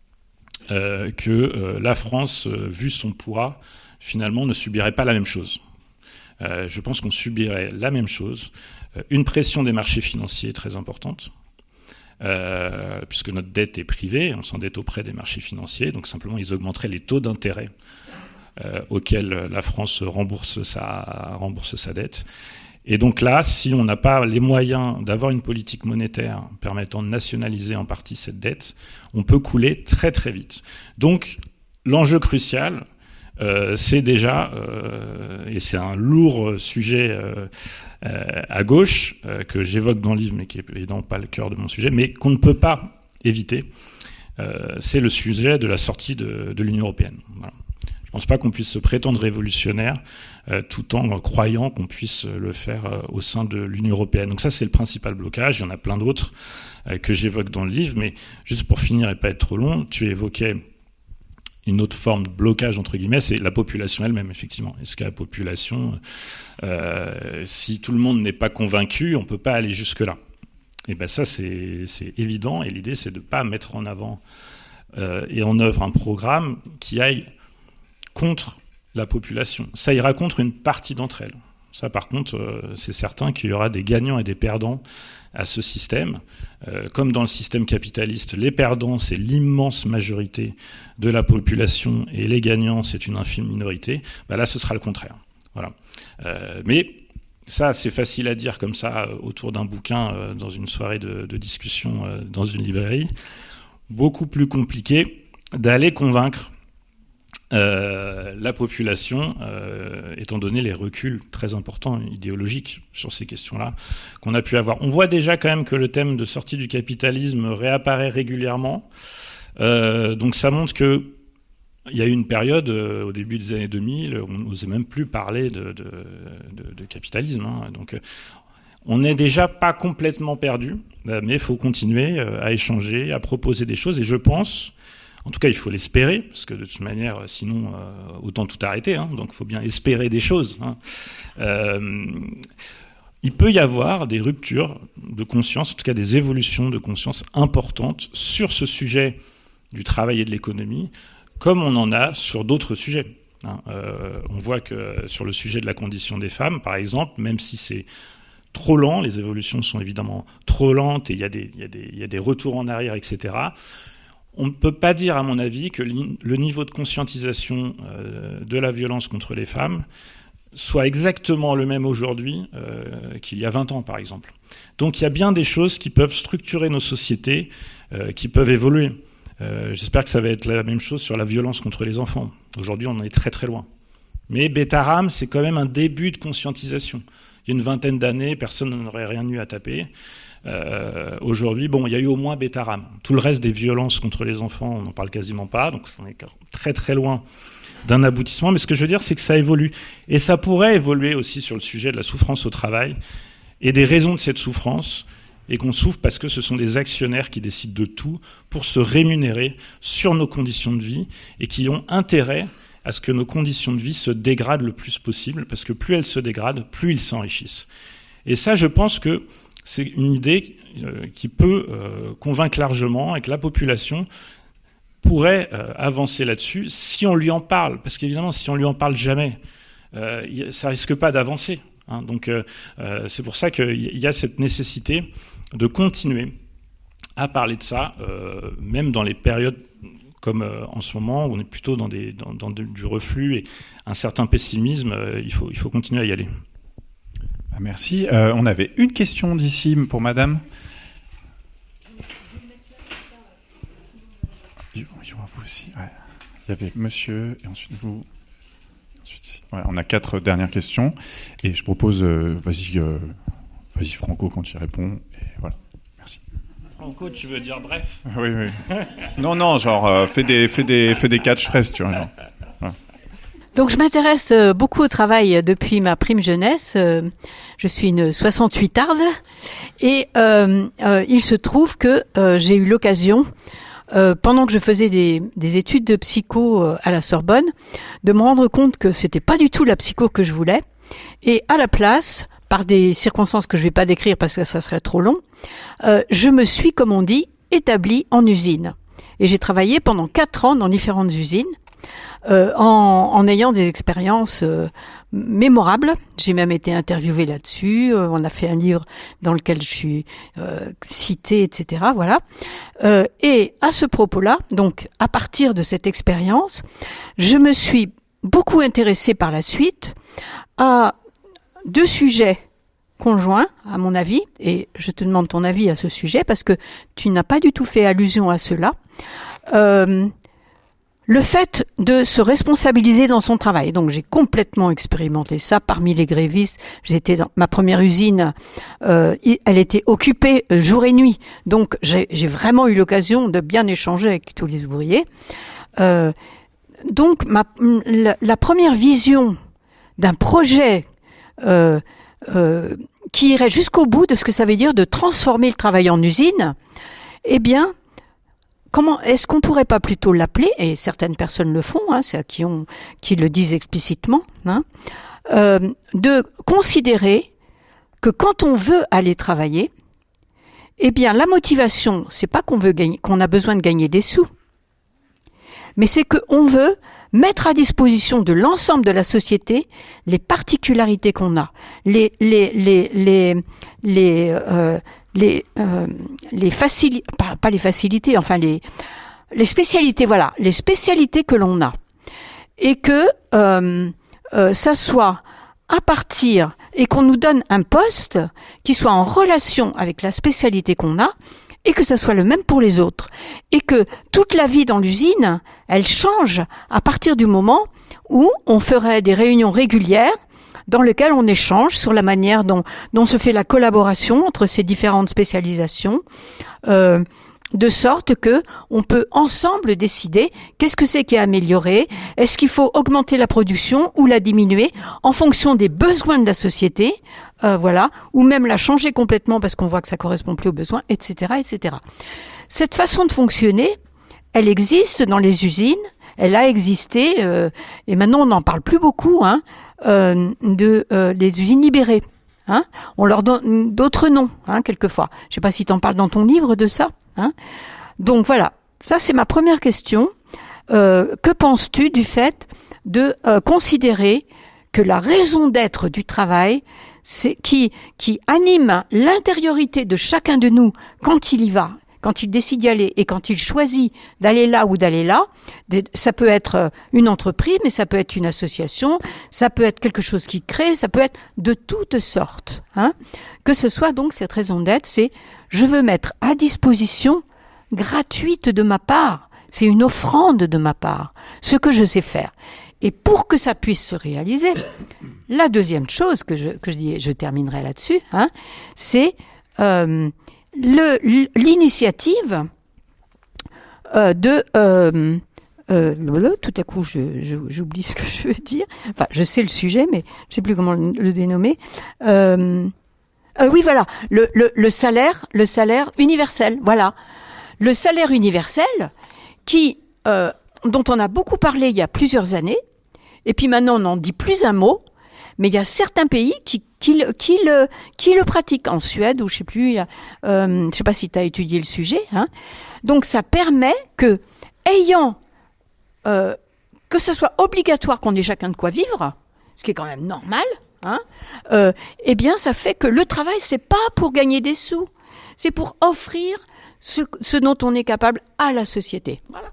que la France, vu son poids, finalement ne subirait pas la même chose. Je pense qu'on subirait la même chose. Une pression des marchés financiers très importante, puisque notre dette est privée, on s'endette auprès des marchés financiers, donc simplement ils augmenteraient les taux d'intérêt auxquels la France rembourse sa dette. Et donc là, si on n'a pas les moyens d'avoir une politique monétaire permettant de nationaliser en partie cette dette, on peut couler très très vite. Donc l'enjeu crucial, c'est déjà, et c'est un lourd sujet à gauche, que j'évoque dans le livre, mais qui est évidemment pas le cœur de mon sujet, mais qu'on ne peut pas éviter, c'est le sujet de la sortie de l'Union européenne. Voilà. Je ne pense pas qu'on puisse se prétendre révolutionnaire tout en croyant qu'on puisse le faire au sein de l'Union européenne. Donc ça, c'est le principal blocage. Il y en a plein d'autres que j'évoque dans le livre, mais juste pour finir et pas être trop long, tu évoquais une autre forme de blocage, entre guillemets, c'est la population elle-même, effectivement. Est-ce que la population, si tout le monde n'est pas convaincu, on ne peut pas aller jusque-là. Et bien ça, c'est évident, et l'idée, c'est de ne pas mettre en avant et en œuvre un programme qui aille contre la population. Ça ira contre une partie d'entre elles. Ça, par contre, c'est certain qu'il y aura des gagnants et des perdants à ce système. Comme dans le système capitaliste, les perdants, c'est l'immense majorité de la population et les gagnants, c'est une infime minorité. Bah là, ce sera le contraire. Voilà. Mais ça, c'est facile à dire comme ça autour d'un bouquin dans une soirée de discussion dans une librairie. Beaucoup plus compliqué d'aller convaincre la population, étant donné les reculs très importants idéologiques sur ces questions-là qu'on a pu avoir. On voit déjà quand même que le thème de sortie du capitalisme réapparaît régulièrement. Donc ça montre qu'il y a eu une période, au début des années 2000, où on n'osait même plus parler de capitalisme. Hein. Donc on n'est déjà pas complètement perdu, mais il faut continuer à échanger, à proposer des choses. Et je pense... En tout cas, il faut l'espérer, parce que de toute manière, sinon, autant tout arrêter. Hein, donc, il faut bien espérer des choses. Hein. Il peut y avoir des ruptures de conscience, en tout cas des évolutions de conscience importantes sur ce sujet du travail et de l'économie, comme on en a sur d'autres sujets. Hein. On voit que sur le sujet de la condition des femmes, par exemple, même si c'est trop lent, les évolutions sont évidemment trop lentes et il y a des retours en arrière, etc., on ne peut pas dire, à mon avis, que le niveau de conscientisation de la violence contre les femmes soit exactement le même aujourd'hui qu'il y a 20 ans, par exemple. Donc il y a bien des choses qui peuvent structurer nos sociétés, qui peuvent évoluer. J'espère que ça va être la même chose sur la violence contre les enfants. Aujourd'hui, on en est très très loin. Mais Betaram, c'est quand même un début de conscientisation. Il y a une vingtaine d'années, personne n'aurait rien eu à taper. Aujourd'hui, il y a eu au moins Betaram. Tout le reste des violences contre les enfants, on n'en parle quasiment pas, donc on est très très loin d'un aboutissement. Mais ce que je veux dire, c'est que ça évolue. Et ça pourrait évoluer aussi sur le sujet de la souffrance au travail et des raisons de cette souffrance, et qu'on souffre parce que ce sont des actionnaires qui décident de tout pour se rémunérer sur nos conditions de vie et qui ont intérêt à ce que nos conditions de vie se dégradent le plus possible, parce que plus elles se dégradent, plus ils s'enrichissent. Et ça, je pense que c'est une idée qui peut convaincre largement et que la population pourrait avancer là-dessus si on lui en parle. Parce qu'évidemment, si on lui en parle jamais, ça risque pas d'avancer. Hein. Donc, c'est pour ça qu'il y a cette nécessité de continuer à parler de ça, même dans les périodes comme en ce moment, où on est plutôt dans du reflux et un certain pessimisme. Il faut continuer à y aller. Merci. On avait une question d'ici pour madame. Il y aura vous aussi. Ouais. Il y avait monsieur et ensuite vous. Ensuite, ouais, on a 4 dernières questions et je propose, vas-y Franco quand il répond. Et voilà. Merci. Franco, tu veux dire bref? Oui. Non, genre fais des catchphrases, tu vois. Genre. Ouais. Donc je m'intéresse beaucoup au travail depuis ma prime jeunesse. Je suis une 68arde et il se trouve que j'ai eu l'occasion, pendant que je faisais des études de psycho à la Sorbonne, de me rendre compte que c'était pas du tout la psycho que je voulais. Et à la place, par des circonstances que je vais pas décrire parce que ça serait trop long, je me suis, comme on dit, établie en usine. Et j'ai travaillé pendant 4 ans dans différentes usines. En ayant des expériences mémorables. J'ai même été interviewée là-dessus. On a fait un livre dans lequel je suis citée, etc. Voilà. Et à ce propos-là, donc à partir de cette expérience, je me suis beaucoup intéressée par la suite à 2 sujets conjoints, à mon avis, et je te demande ton avis à ce sujet parce que tu n'as pas du tout fait allusion à cela. Le fait de se responsabiliser dans son travail. Donc j'ai complètement expérimenté ça parmi les grévistes. J'étais dans ma première usine, elle était occupée jour et nuit. Donc j'ai vraiment eu l'occasion de bien échanger avec tous les ouvriers. Donc la première vision d'un projet qui irait jusqu'au bout de ce que ça veut dire de transformer le travail en usine, eh bien, comment est-ce qu'on pourrait pas plutôt l'appeler, et certaines personnes le font, hein, c'est qui le disent explicitement, hein, de considérer que quand on veut aller travailler, eh bien la motivation, c'est pas qu'on a besoin de gagner des sous, mais c'est qu'on veut mettre à disposition de l'ensemble de la société les particularités qu'on a, les spécialités, voilà, les spécialités que l'on a, et que ça soit à partir et qu'on nous donne un poste qui soit en relation avec la spécialité qu'on a, et que ça soit le même pour les autres, et que toute la vie dans l'usine, elle change à partir du moment où on ferait des réunions régulières dans lesquelles on échange sur la manière dont se fait la collaboration entre ces différentes spécialisations, de sorte que on peut ensemble décider qu'est-ce que c'est qui est amélioré, est-ce qu'il faut augmenter la production ou la diminuer en fonction des besoins de la société, voilà, ou même la changer complètement parce qu'on voit que ça correspond plus aux besoins, etc., etc. Cette façon de fonctionner, elle existe dans les usines, elle a existé, et maintenant on n'en parle plus beaucoup, hein, les usines libérées. Hein, on leur donne d'autres noms, hein, quelquefois. Je ne sais pas si tu en parles dans ton livre de ça. Hein. Donc voilà, ça c'est ma première question. Que penses-tu du fait de considérer que la raison d'être du travail, c'est qui anime l'intériorité de chacun de nous quand il y va, quand il décide d'y aller et quand il choisit d'aller là ou d'aller là, ça peut être une entreprise, mais ça peut être une association, ça peut être quelque chose qui crée, ça peut être de toutes sortes. Hein. Que ce soit donc cette raison d'être, c'est je veux mettre à disposition gratuite de ma part, c'est une offrande de ma part, ce que je sais faire. Et pour que ça puisse se réaliser, la deuxième chose que je dis, et je terminerai là-dessus, hein, c'est l'initiative tout à coup j'oublie ce que je veux dire, enfin je sais le sujet mais je sais plus comment le dénommer, oui voilà, le salaire universel, voilà, le salaire universel dont on a beaucoup parlé il y a plusieurs années, et puis maintenant on n'en dit plus un mot, mais il y a certains pays qui qui le pratique en Suède, ou je sais plus, je sais pas si tu as étudié le sujet, hein. Donc ça permet que, que ce soit obligatoire qu'on ait chacun de quoi vivre, ce qui est quand même normal, hein, eh bien ça fait que le travail, c'est pas pour gagner des sous, c'est pour offrir ce dont on est capable à la société. Voilà.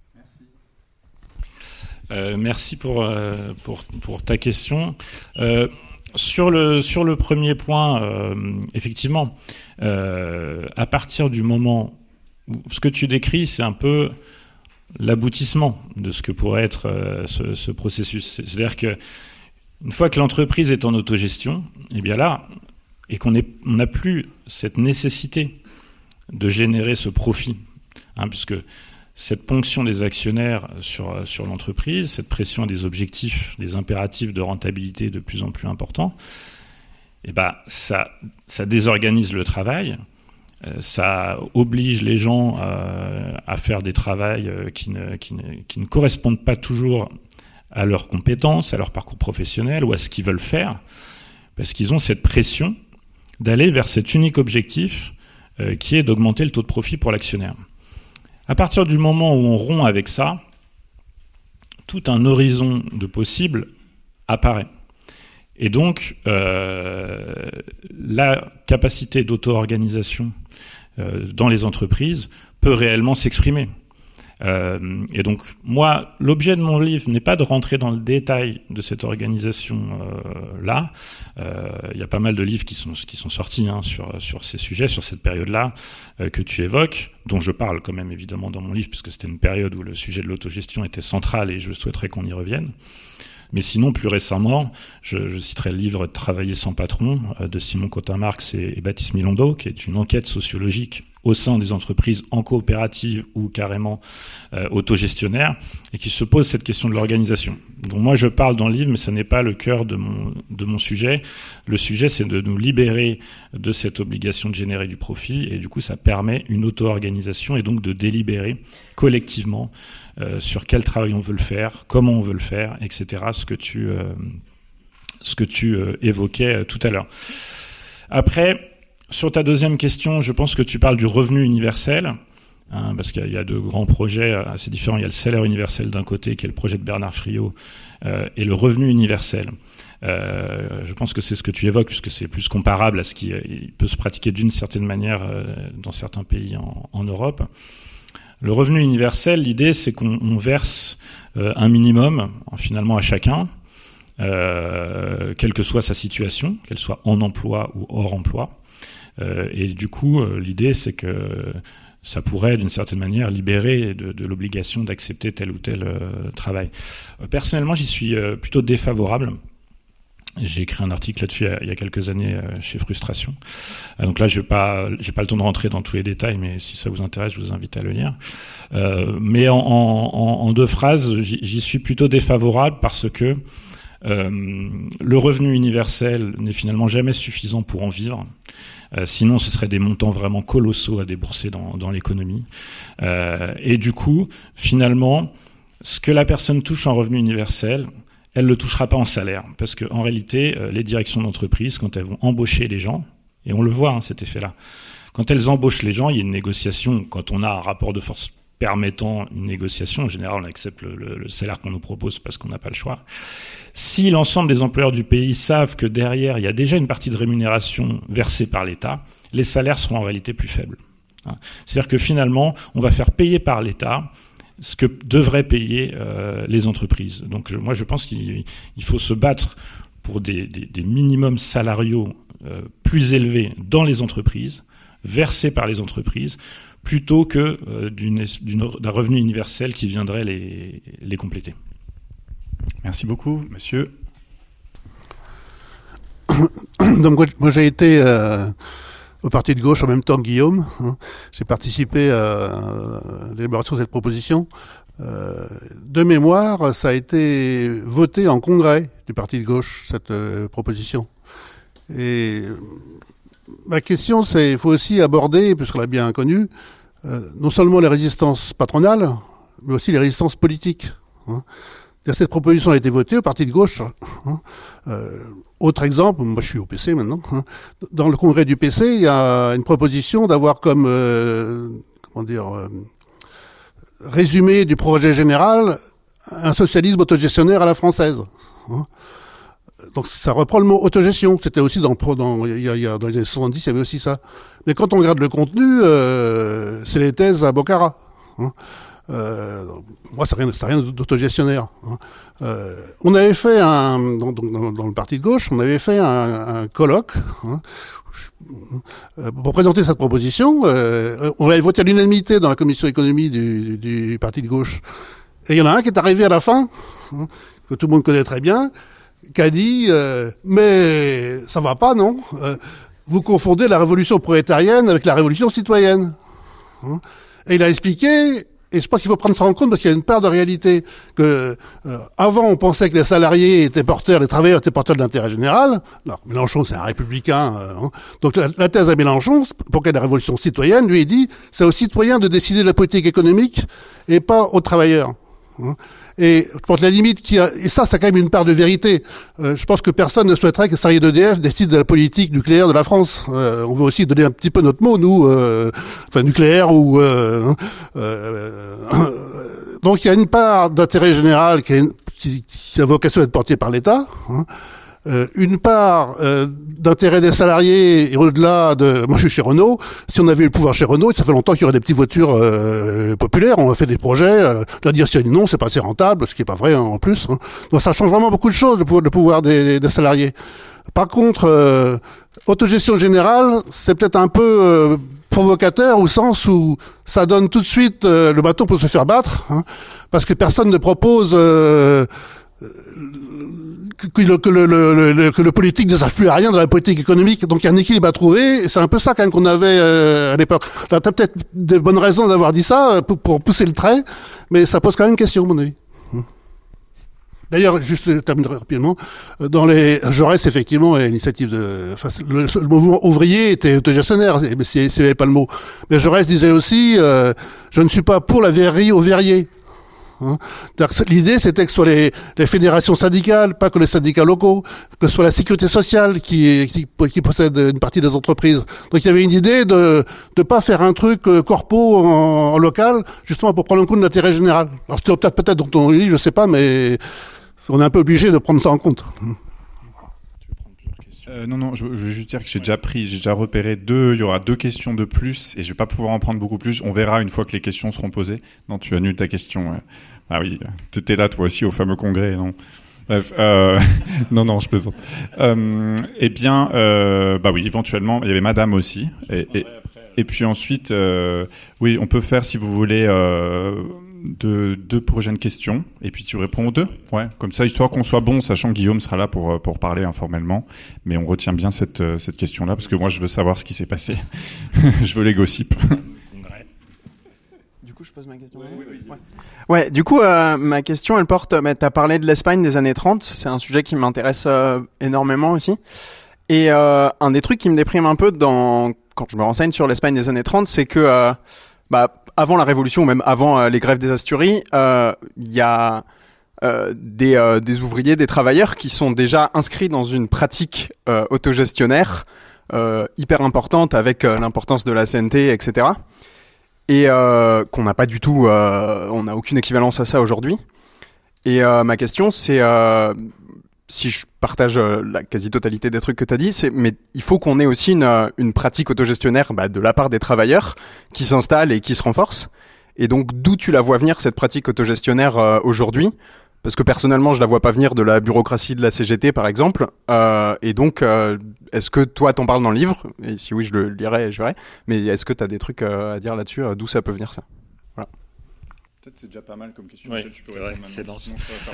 Merci pour ta question. Sur le premier point, effectivement, à partir du moment où ce que tu décris, c'est un peu l'aboutissement de ce que pourrait être ce processus. C'est-à-dire que une fois que l'entreprise est en autogestion, et bien là, et qu'on n'a plus cette nécessité de générer ce profit, hein, puisque cette ponction des actionnaires sur l'entreprise, cette pression à des objectifs, des impératifs de rentabilité de plus en plus importants, et ben ça désorganise le travail, ça oblige les gens à faire des travails qui ne correspondent pas toujours à leurs compétences, à leur parcours professionnel ou à ce qu'ils veulent faire, parce qu'ils ont cette pression d'aller vers cet unique objectif qui est d'augmenter le taux de profit pour l'actionnaire. À partir du moment où on rompt avec ça, tout un horizon de possibles apparaît. Et donc, la capacité d'auto-organisation dans les entreprises peut réellement s'exprimer. Et donc, moi, l'objet de mon livre n'est pas de rentrer dans le détail de cette organisation-là. Il y a pas mal de livres qui sont sortis sur ces sujets, sur cette période-là que tu évoques, dont je parle quand même évidemment dans mon livre, puisque c'était une période où le sujet de l'autogestion était central et je souhaiterais qu'on y revienne. Mais sinon, plus récemment, je citerai le livre « Travailler sans patron » de Simon Cotin-Marx et Baptiste Milondo, qui est une enquête sociologique au sein des entreprises en coopérative ou carrément autogestionnaires, et qui se pose cette question de l'organisation. Donc moi, je parle dans le livre, mais ce n'est pas le cœur de mon sujet. Le sujet, c'est de nous libérer de cette obligation de générer du profit, et du coup, ça permet une auto-organisation, et donc de délibérer collectivement sur quel travail on veut le faire, comment on veut le faire, etc. Ce que tu évoquais tout à l'heure. Après, sur ta deuxième question, je pense que tu parles du revenu universel, hein, parce qu'il y a deux grands projets assez différents. Il y a le salaire universel d'un côté, qui est le projet de Bernard Friot, et le revenu universel. Je pense que c'est ce que tu évoques, puisque c'est plus comparable à ce qui peut se pratiquer d'une certaine manière dans certains pays en Europe. Le revenu universel, l'idée, c'est qu'on verse un minimum, finalement, à chacun, quelle que soit sa situation, qu'elle soit en emploi ou hors emploi. Et du coup, l'idée, c'est que ça pourrait, d'une certaine manière, libérer de l'obligation d'accepter tel ou tel travail. Personnellement, j'y suis plutôt défavorable. J'ai écrit un article là-dessus il y a quelques années chez Frustration. Donc là, j'ai pas le temps de rentrer dans tous les détails, mais si ça vous intéresse, je vous invite à le lire. Mais en deux phrases, j'y suis plutôt défavorable parce que le revenu universel n'est finalement jamais suffisant pour en vivre. Sinon, ce serait des montants vraiment colossaux à débourser dans l'économie. Et du coup, finalement, ce que la personne touche en revenu universel, elle ne le touchera pas en salaire. Parce qu'en réalité, les directions d'entreprise, quand elles vont embaucher les gens, et on le voit, cet effet-là, quand elles embauchent les gens, il y a une négociation. Quand on a un rapport de force permettant une négociation, en général, on accepte le salaire qu'on nous propose parce qu'on n'a pas le choix. Si l'ensemble des employeurs du pays savent que derrière, il y a déjà une partie de rémunération versée par l'État, les salaires seront en réalité plus faibles. C'est-à-dire que finalement, on va faire payer par l'État ce que devraient payer les entreprises. Donc moi, je pense qu'il faut se battre pour des minimums salariaux plus élevés dans les entreprises, versés par les entreprises, plutôt que d'un revenu universel qui viendrait les compléter. Merci beaucoup, monsieur. Donc moi j'ai été au parti de gauche en même temps que Guillaume. J'ai participé à l'élaboration de cette proposition. De mémoire, ça a été voté en congrès du parti de gauche, cette proposition. Et ma question, c'est il faut aussi aborder, puisqu'on l'a bien connu, non seulement les résistances patronales, mais aussi les résistances politiques. Cette proposition a été votée au parti de gauche. Autre exemple, moi je suis au PC maintenant, hein. Dans le congrès du PC, il y a une proposition d'avoir comme résumé du projet général un socialisme autogestionnaire à la française. Hein. Donc ça reprend le mot autogestion. C'était aussi dans les années 70, il y avait aussi ça. Mais quand on regarde le contenu, c'est les thèses à Bocara. Hein. Moi, c'est rien d'autogestionnaire. Hein. On avait fait dans le parti de gauche, on avait fait un colloque, hein, pour présenter cette proposition. On avait voté à l'unanimité dans la commission économie du parti de gauche. Et il y en a un qui est arrivé à la fin, hein, que tout le monde connaît très bien, qui a dit mais ça va pas, non, vous confondez la révolution prolétarienne avec la révolution citoyenne. Hein. Et il a expliqué, et je pense qu'il faut prendre ça en compte parce qu'il y a une part de réalité, que avant on pensait que les salariés étaient porteurs, les travailleurs étaient porteurs de l'intérêt général. Alors Mélenchon c'est un républicain, hein. Donc la thèse à Mélenchon, pour qu'il y ait la révolution citoyenne, lui il dit c'est aux citoyens de décider de la politique économique et pas aux travailleurs. Hein. Et je pense que la limite et ça, c'est quand même une part de vérité. Je pense que personne ne souhaiterait que les salariés d'EDF décident de la politique nucléaire de la France. On veut aussi donner un petit peu notre mot, nous, nucléaire ou. Donc il y a une part d'intérêt général qui a vocation à être portée par l'État. Hein. Une part d'intérêt des salariés et au-delà de... Moi, je suis chez Renault. Si on avait eu le pouvoir chez Renault, ça fait longtemps qu'il y aurait des petites voitures populaires. On a fait des projets. La dire si non, c'est pas assez rentable, ce qui est pas vrai, hein, en plus. Hein. Donc, ça change vraiment beaucoup de choses, le pouvoir des salariés. Par contre, autogestion générale, c'est peut-être un peu provocateur au sens où ça donne tout de suite le bâton pour se faire battre, hein, parce que personne ne propose... que le politique ne serve plus à rien dans la politique économique. Donc il y a un équilibre à trouver, et c'est un peu ça quand même qu'on avait à l'époque. T'as peut-être des bonnes raisons d'avoir dit ça pour pousser le trait, mais ça pose quand même question, à mon avis. D'ailleurs, juste je terminerai rapidement, Jaurès, effectivement, à l'initiative le mouvement ouvrier était autogestionnaire, mais s'il n'y avait pas le mot. Mais Jaurès disait aussi, je ne suis pas pour la verrerie aux verriers. Hein. L'idée, c'était que ce soit les fédérations syndicales, pas que les syndicats locaux, que ce soit la sécurité sociale qui possède une partie des entreprises. Donc il y avait une idée de pas faire un truc corpo en local, justement pour prendre en compte l'intérêt général. Alors peut-être dans ton livre, je sais pas, mais on est un peu obligé de prendre ça en compte. Non, je veux juste dire que j'ai déjà repéré il y aura 2 questions de plus et je vais pas pouvoir en prendre beaucoup plus. On verra une fois que les questions seront posées. Non, tu annules ta question. Ouais. Ah oui, t'étais là toi aussi au fameux congrès, non? Bref, non, je plaisante. Bah oui, éventuellement, il y avait Madame aussi. Et puis ensuite, oui, on peut faire, si vous voulez, 2 prochaines questions, et puis tu réponds aux 2. Ouais, comme ça, histoire qu'on soit bon, sachant que Guillaume sera là pour parler informellement. Mais on retient bien cette question-là, parce que moi, je veux savoir ce qui s'est passé. Je veux les gossips. Du coup, je pose ma question. Oui. Ouais, du coup, ma question, elle porte... t'as parlé de l'Espagne des années 30, c'est un sujet qui m'intéresse énormément aussi. Et un des trucs qui me déprime un peu quand je me renseigne sur l'Espagne des années 30, c'est que avant la Révolution, ou même avant les grèves des Asturies, il y a des ouvriers, des travailleurs qui sont déjà inscrits dans une pratique autogestionnaire hyper importante avec l'importance de la CNT, etc. Et qu'on n'a pas du tout, on n'a aucune équivalence à ça aujourd'hui. Et ma question, c'est... si je partage la quasi-totalité des trucs que tu as dit, mais il faut qu'on ait aussi une pratique autogestionnaire de la part des travailleurs qui s'installe et qui se renforce. Et donc, d'où tu la vois venir, cette pratique autogestionnaire aujourd'hui? Parce que personnellement, je la vois pas venir de la bureaucratie de la CGT, par exemple. Et donc, est-ce que toi, t'en parles dans le livre? Et si oui, je le lirai et je verrai. Mais est-ce que tu as des trucs à dire là-dessus? D'où ça peut venir, ça? Voilà. Peut-être c'est déjà pas mal comme question. Oui, tu peux c'est vrai, c'est dense.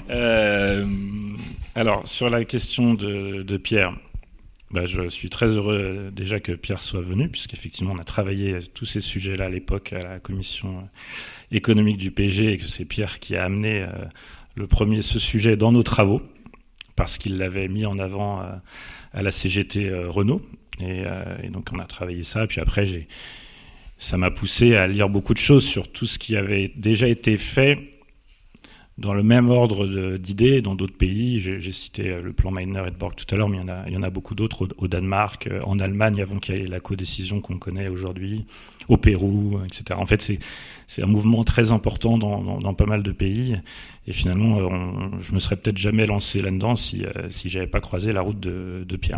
Alors, sur la question de Pierre, je suis très heureux déjà que Pierre soit venu, puisqu'effectivement, on a travaillé tous ces sujets-là à l'époque à la commission économique du PG, et que c'est Pierre qui a amené ce sujet dans nos travaux, parce qu'il l'avait mis en avant à la CGT Renault. Et donc, on a travaillé ça. Puis après, ça m'a poussé à lire beaucoup de choses sur tout ce qui avait déjà été fait dans le même ordre d'idées dans d'autres pays. J'ai cité le plan Meitner-Edborg tout à l'heure, mais il y en a beaucoup d'autres au Danemark, en Allemagne, avant qu'il y ait la codécision qu'on connaît aujourd'hui, au Pérou, etc. En fait, c'est un mouvement très important dans pas mal de pays. Et finalement, je me serais peut-être jamais lancé là-dedans si j'avais pas croisé la route de Pierre.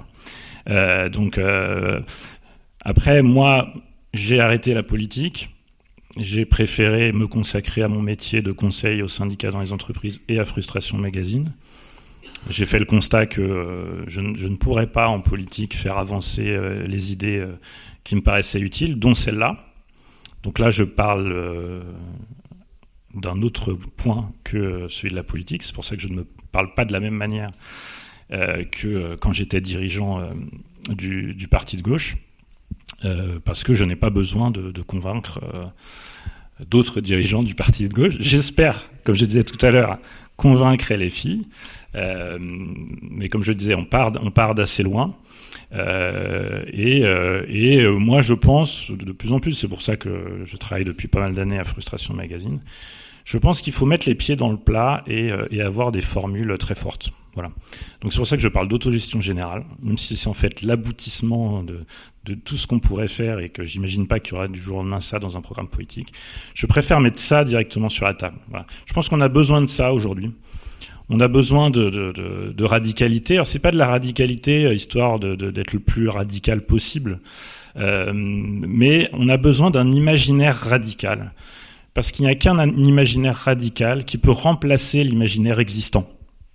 Après, moi, j'ai arrêté la politique. J'ai préféré me consacrer à mon métier de conseil aux syndicats dans les entreprises et à Frustration Magazine. J'ai fait le constat que je ne pourrais pas en politique faire avancer les idées qui me paraissaient utiles, dont celle-là. Donc là, je parle d'un autre point que celui de la politique. C'est pour ça que je ne me parle pas de la même manière que quand j'étais dirigeant du parti de gauche. Parce que je n'ai pas besoin de convaincre d'autres dirigeants du parti de gauche. J'espère, comme je disais tout à l'heure, convaincre LFI, mais comme je disais, on part d'assez loin. Et moi, je pense de plus en plus, c'est pour ça que je travaille depuis pas mal d'années à Frustration Magazine, je pense qu'il faut mettre les pieds dans le plat et avoir des formules très fortes. Voilà. Donc c'est pour ça que je parle d'autogestion générale, même si c'est en fait l'aboutissement de tout ce qu'on pourrait faire et que j'imagine pas qu'il y aura du jour au lendemain ça dans un programme politique. Je préfère mettre ça directement sur la table. Voilà. Je pense qu'on a besoin de ça aujourd'hui. On a besoin de radicalité. Alors c'est pas de la radicalité histoire d'être le plus radical possible, mais on a besoin d'un imaginaire radical. Parce qu'il n'y a qu'un imaginaire radical qui peut remplacer l'imaginaire existant.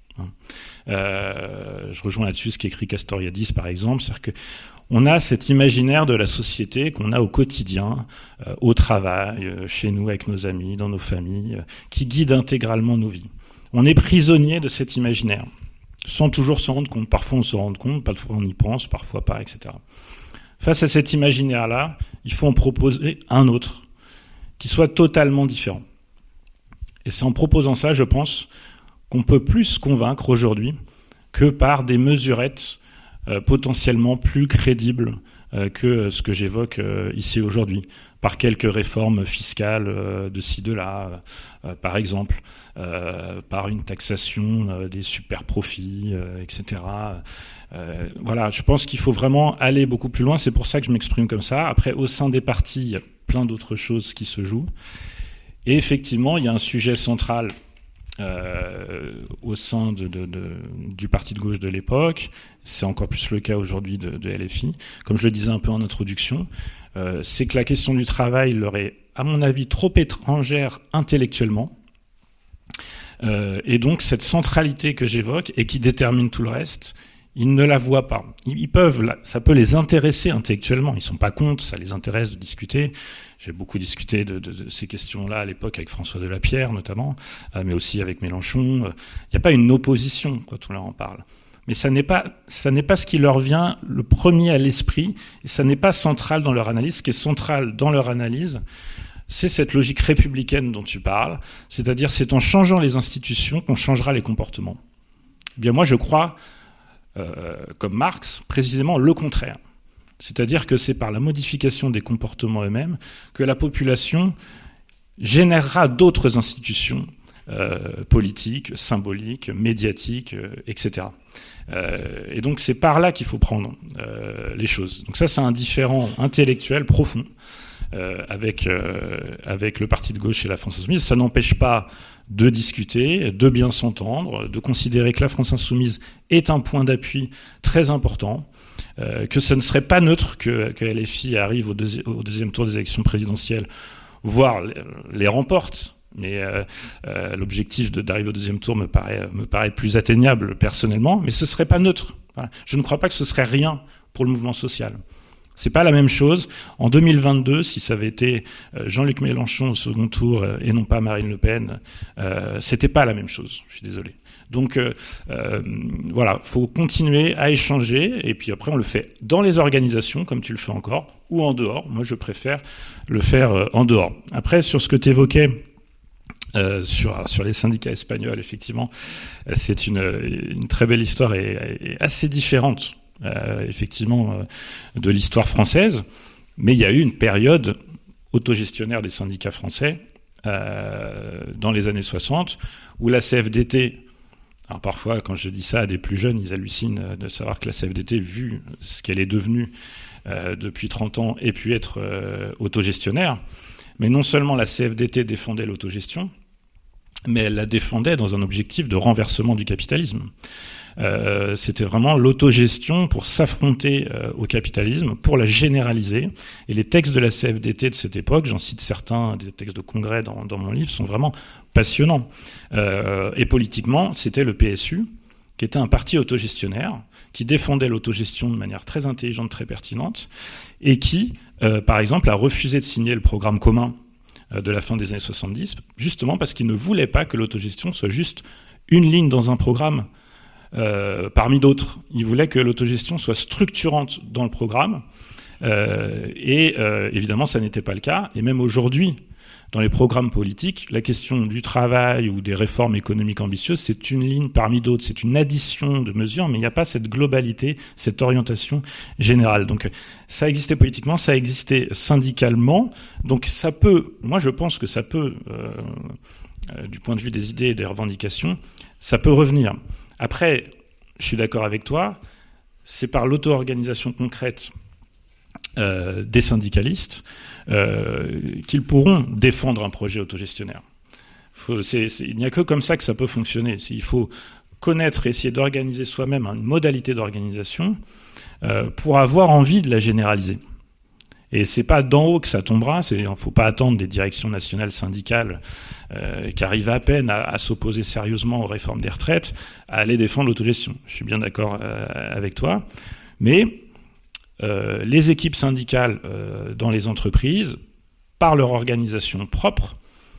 Je rejoins là-dessus ce qu'écrit Castoriadis, par exemple. C'est-à-dire qu'on a cet imaginaire de la société qu'on a au quotidien, au travail, chez nous, avec nos amis, dans nos familles, qui guide intégralement nos vies. On est prisonnier de cet imaginaire, sans toujours s'en rendre compte. Parfois on se rend compte, parfois on y pense, parfois pas, etc. Face à cet imaginaire-là, il faut en proposer un autre, qui soit totalement différent. Et c'est en proposant ça, je pense, qu'on peut plus convaincre aujourd'hui que par des mesurettes potentiellement plus crédibles que ce que j'évoque ici aujourd'hui, par quelques réformes fiscales de ci, de là, par exemple, par une taxation des super profits, etc. Voilà, je pense qu'il faut vraiment aller beaucoup plus loin, c'est pour ça que je m'exprime comme ça. Après, au sein des partis, il y a plein d'autres choses qui se jouent. Et effectivement, il y a un sujet central au sein du parti de gauche de l'époque, c'est encore plus le cas aujourd'hui de LFI, comme je le disais un peu en introduction, c'est que la question du travail leur est, à mon avis, trop étrangère intellectuellement, et donc cette centralité que j'évoque et qui détermine tout le reste, ils ne la voient pas. Ils peuvent, ça peut les intéresser intellectuellement. Ils sont pas contre, ça les intéresse de discuter. J'ai beaucoup discuté de ces questions-là à l'époque avec François Delapierre notamment, mais aussi avec Mélenchon. Il n'y a pas une opposition quand on leur en parle. Mais ça n'est pas ce qui leur vient le premier à l'esprit, et ça n'est pas central dans leur analyse. Ce qui est central dans leur analyse, c'est cette logique républicaine dont tu parles, c'est-à-dire c'est en changeant les institutions qu'on changera les comportements. Eh bien moi je crois, comme Marx, précisément le contraire. C'est-à-dire que c'est par la modification des comportements eux-mêmes que la population générera d'autres institutions politiques, symboliques, médiatiques, etc. Et donc c'est par là qu'il faut prendre les choses. Donc ça c'est un différend intellectuel profond avec le parti de gauche et la France Insoumise. Ça n'empêche pas de discuter, de bien s'entendre, de considérer que la France Insoumise est un point d'appui très important, que ce ne serait pas neutre que LFI arrive au deuxième tour des élections présidentielles, voire les remporte. Mais l'objectif d'arriver au deuxième tour me paraît plus atteignable personnellement, mais ce ne serait pas neutre. Voilà. Je ne crois pas que ce serait rien pour le mouvement social. C'est pas la même chose. En 2022, si ça avait été Jean-Luc Mélenchon au second tour et non pas Marine Le Pen, c'était pas la même chose. Je suis désolé. Donc voilà, faut continuer à échanger et puis après on le fait dans les organisations comme tu le fais encore ou en dehors. Moi, je préfère le faire en dehors. Après, sur ce que tu évoquais sur les syndicats espagnols, effectivement, c'est une très belle histoire et assez différente. Effectivement de l'histoire française, mais il y a eu une période autogestionnaire des syndicats français dans les années 60, où la CFDT, alors parfois quand je dis ça à des plus jeunes, ils hallucinent de savoir que la CFDT, vu ce qu'elle est devenue depuis 30 ans, ait pu être autogestionnaire. Mais non seulement la CFDT défendait l'autogestion, mais elle la défendait dans un objectif de renversement du capitalisme. C'était vraiment l'autogestion pour s'affronter au capitalisme, pour la généraliser. Et les textes de la CFDT de cette époque, j'en cite certains, des textes de congrès dans mon livre, sont vraiment passionnants. Et politiquement, c'était le PSU, qui était un parti autogestionnaire, qui défendait l'autogestion de manière très intelligente, très pertinente, et qui, par exemple, a refusé de signer le programme commun de la fin des années 70, justement parce qu'il ne voulait pas que l'autogestion soit juste une ligne dans un programme parmi d'autres. Il voulait que l'autogestion soit structurante dans le programme, et évidemment ça n'était pas le cas. Et même aujourd'hui, dans les programmes politiques, la question du travail ou des réformes économiques ambitieuses, c'est une ligne parmi d'autres, c'est une addition de mesures, mais il n'y a pas cette globalité, cette orientation générale. Donc ça existait politiquement, ça existait syndicalement, donc ça peut, moi je pense que ça peut, du point de vue des idées et des revendications, ça peut revenir. Après, je suis d'accord avec toi, c'est par l'auto-organisation concrète des syndicalistes qu'ils pourront défendre un projet autogestionnaire. Il n'y a que comme ça que ça peut fonctionner. Il faut connaître et essayer d'organiser soi-même une modalité d'organisation pour avoir envie de la généraliser. Et c'est pas d'en haut que ça tombera. Il ne faut pas attendre des directions nationales syndicales qui arrivent à peine à s'opposer sérieusement aux réformes des retraites à aller défendre l'autogestion. Je suis bien d'accord avec toi. Mais les équipes syndicales dans les entreprises, par leur organisation propre,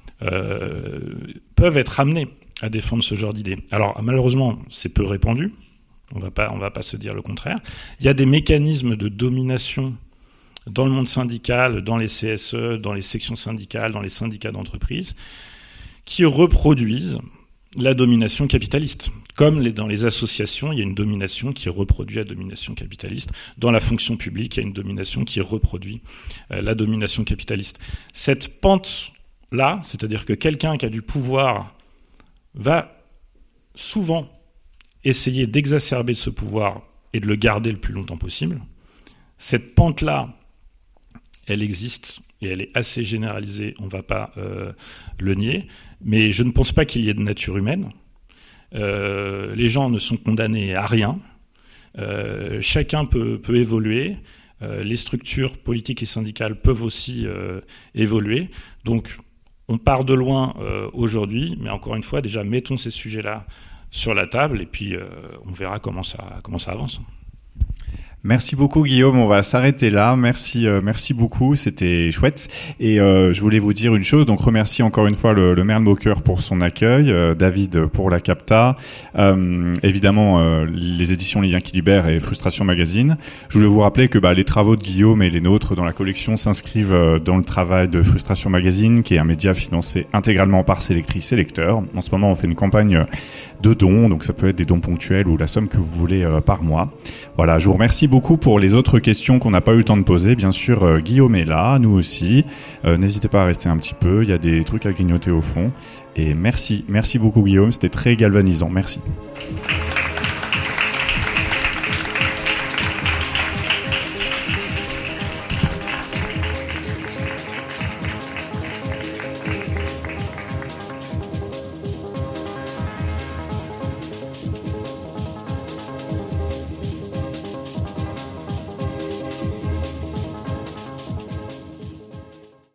peuvent être amenées à défendre ce genre d'idées. Alors malheureusement, c'est peu répandu. On va pas se dire le contraire. Il y a des mécanismes de domination dans le monde syndical, dans les CSE, dans les sections syndicales, dans les syndicats d'entreprise, qui reproduisent la domination capitaliste. Comme dans les associations, il y a une domination qui reproduit la domination capitaliste. Dans la fonction publique, il y a une domination qui reproduit la domination capitaliste. Cette pente-là, c'est-à-dire que quelqu'un qui a du pouvoir va souvent essayer d'exacerber ce pouvoir et de le garder le plus longtemps possible. Cette pente-là, elle existe et elle est assez généralisée, on ne va pas le nier, mais je ne pense pas qu'il y ait de nature humaine. Les gens ne sont condamnés à rien. Chacun peut évoluer. Les structures politiques et syndicales peuvent aussi évoluer. Donc, on part de loin aujourd'hui, mais encore une fois, déjà, mettons ces sujets-là sur la table et puis on verra comment ça avance. Merci beaucoup Guillaume, on va s'arrêter là. Merci beaucoup, c'était chouette. Et je voulais vous dire une chose, donc remercie encore une fois le maire de Beaucœur pour son accueil, David pour la capta, évidemment les éditions Les Liens qui libèrent et Frustration Magazine. Je voulais vous rappeler que les travaux de Guillaume et les nôtres dans la collection s'inscrivent dans le travail de Frustration Magazine, qui est un média financé intégralement par ses lectrices et lecteurs. En ce moment, on fait une campagne de dons, donc ça peut être des dons ponctuels ou la somme que vous voulez par mois. Voilà, je vous remercie beaucoup pour les autres questions qu'on n'a pas eu le temps de poser. Bien sûr, Guillaume est là, nous aussi. N'hésitez pas à rester un petit peu, il y a des trucs à grignoter au fond. Et merci beaucoup Guillaume, c'était très galvanisant. Merci.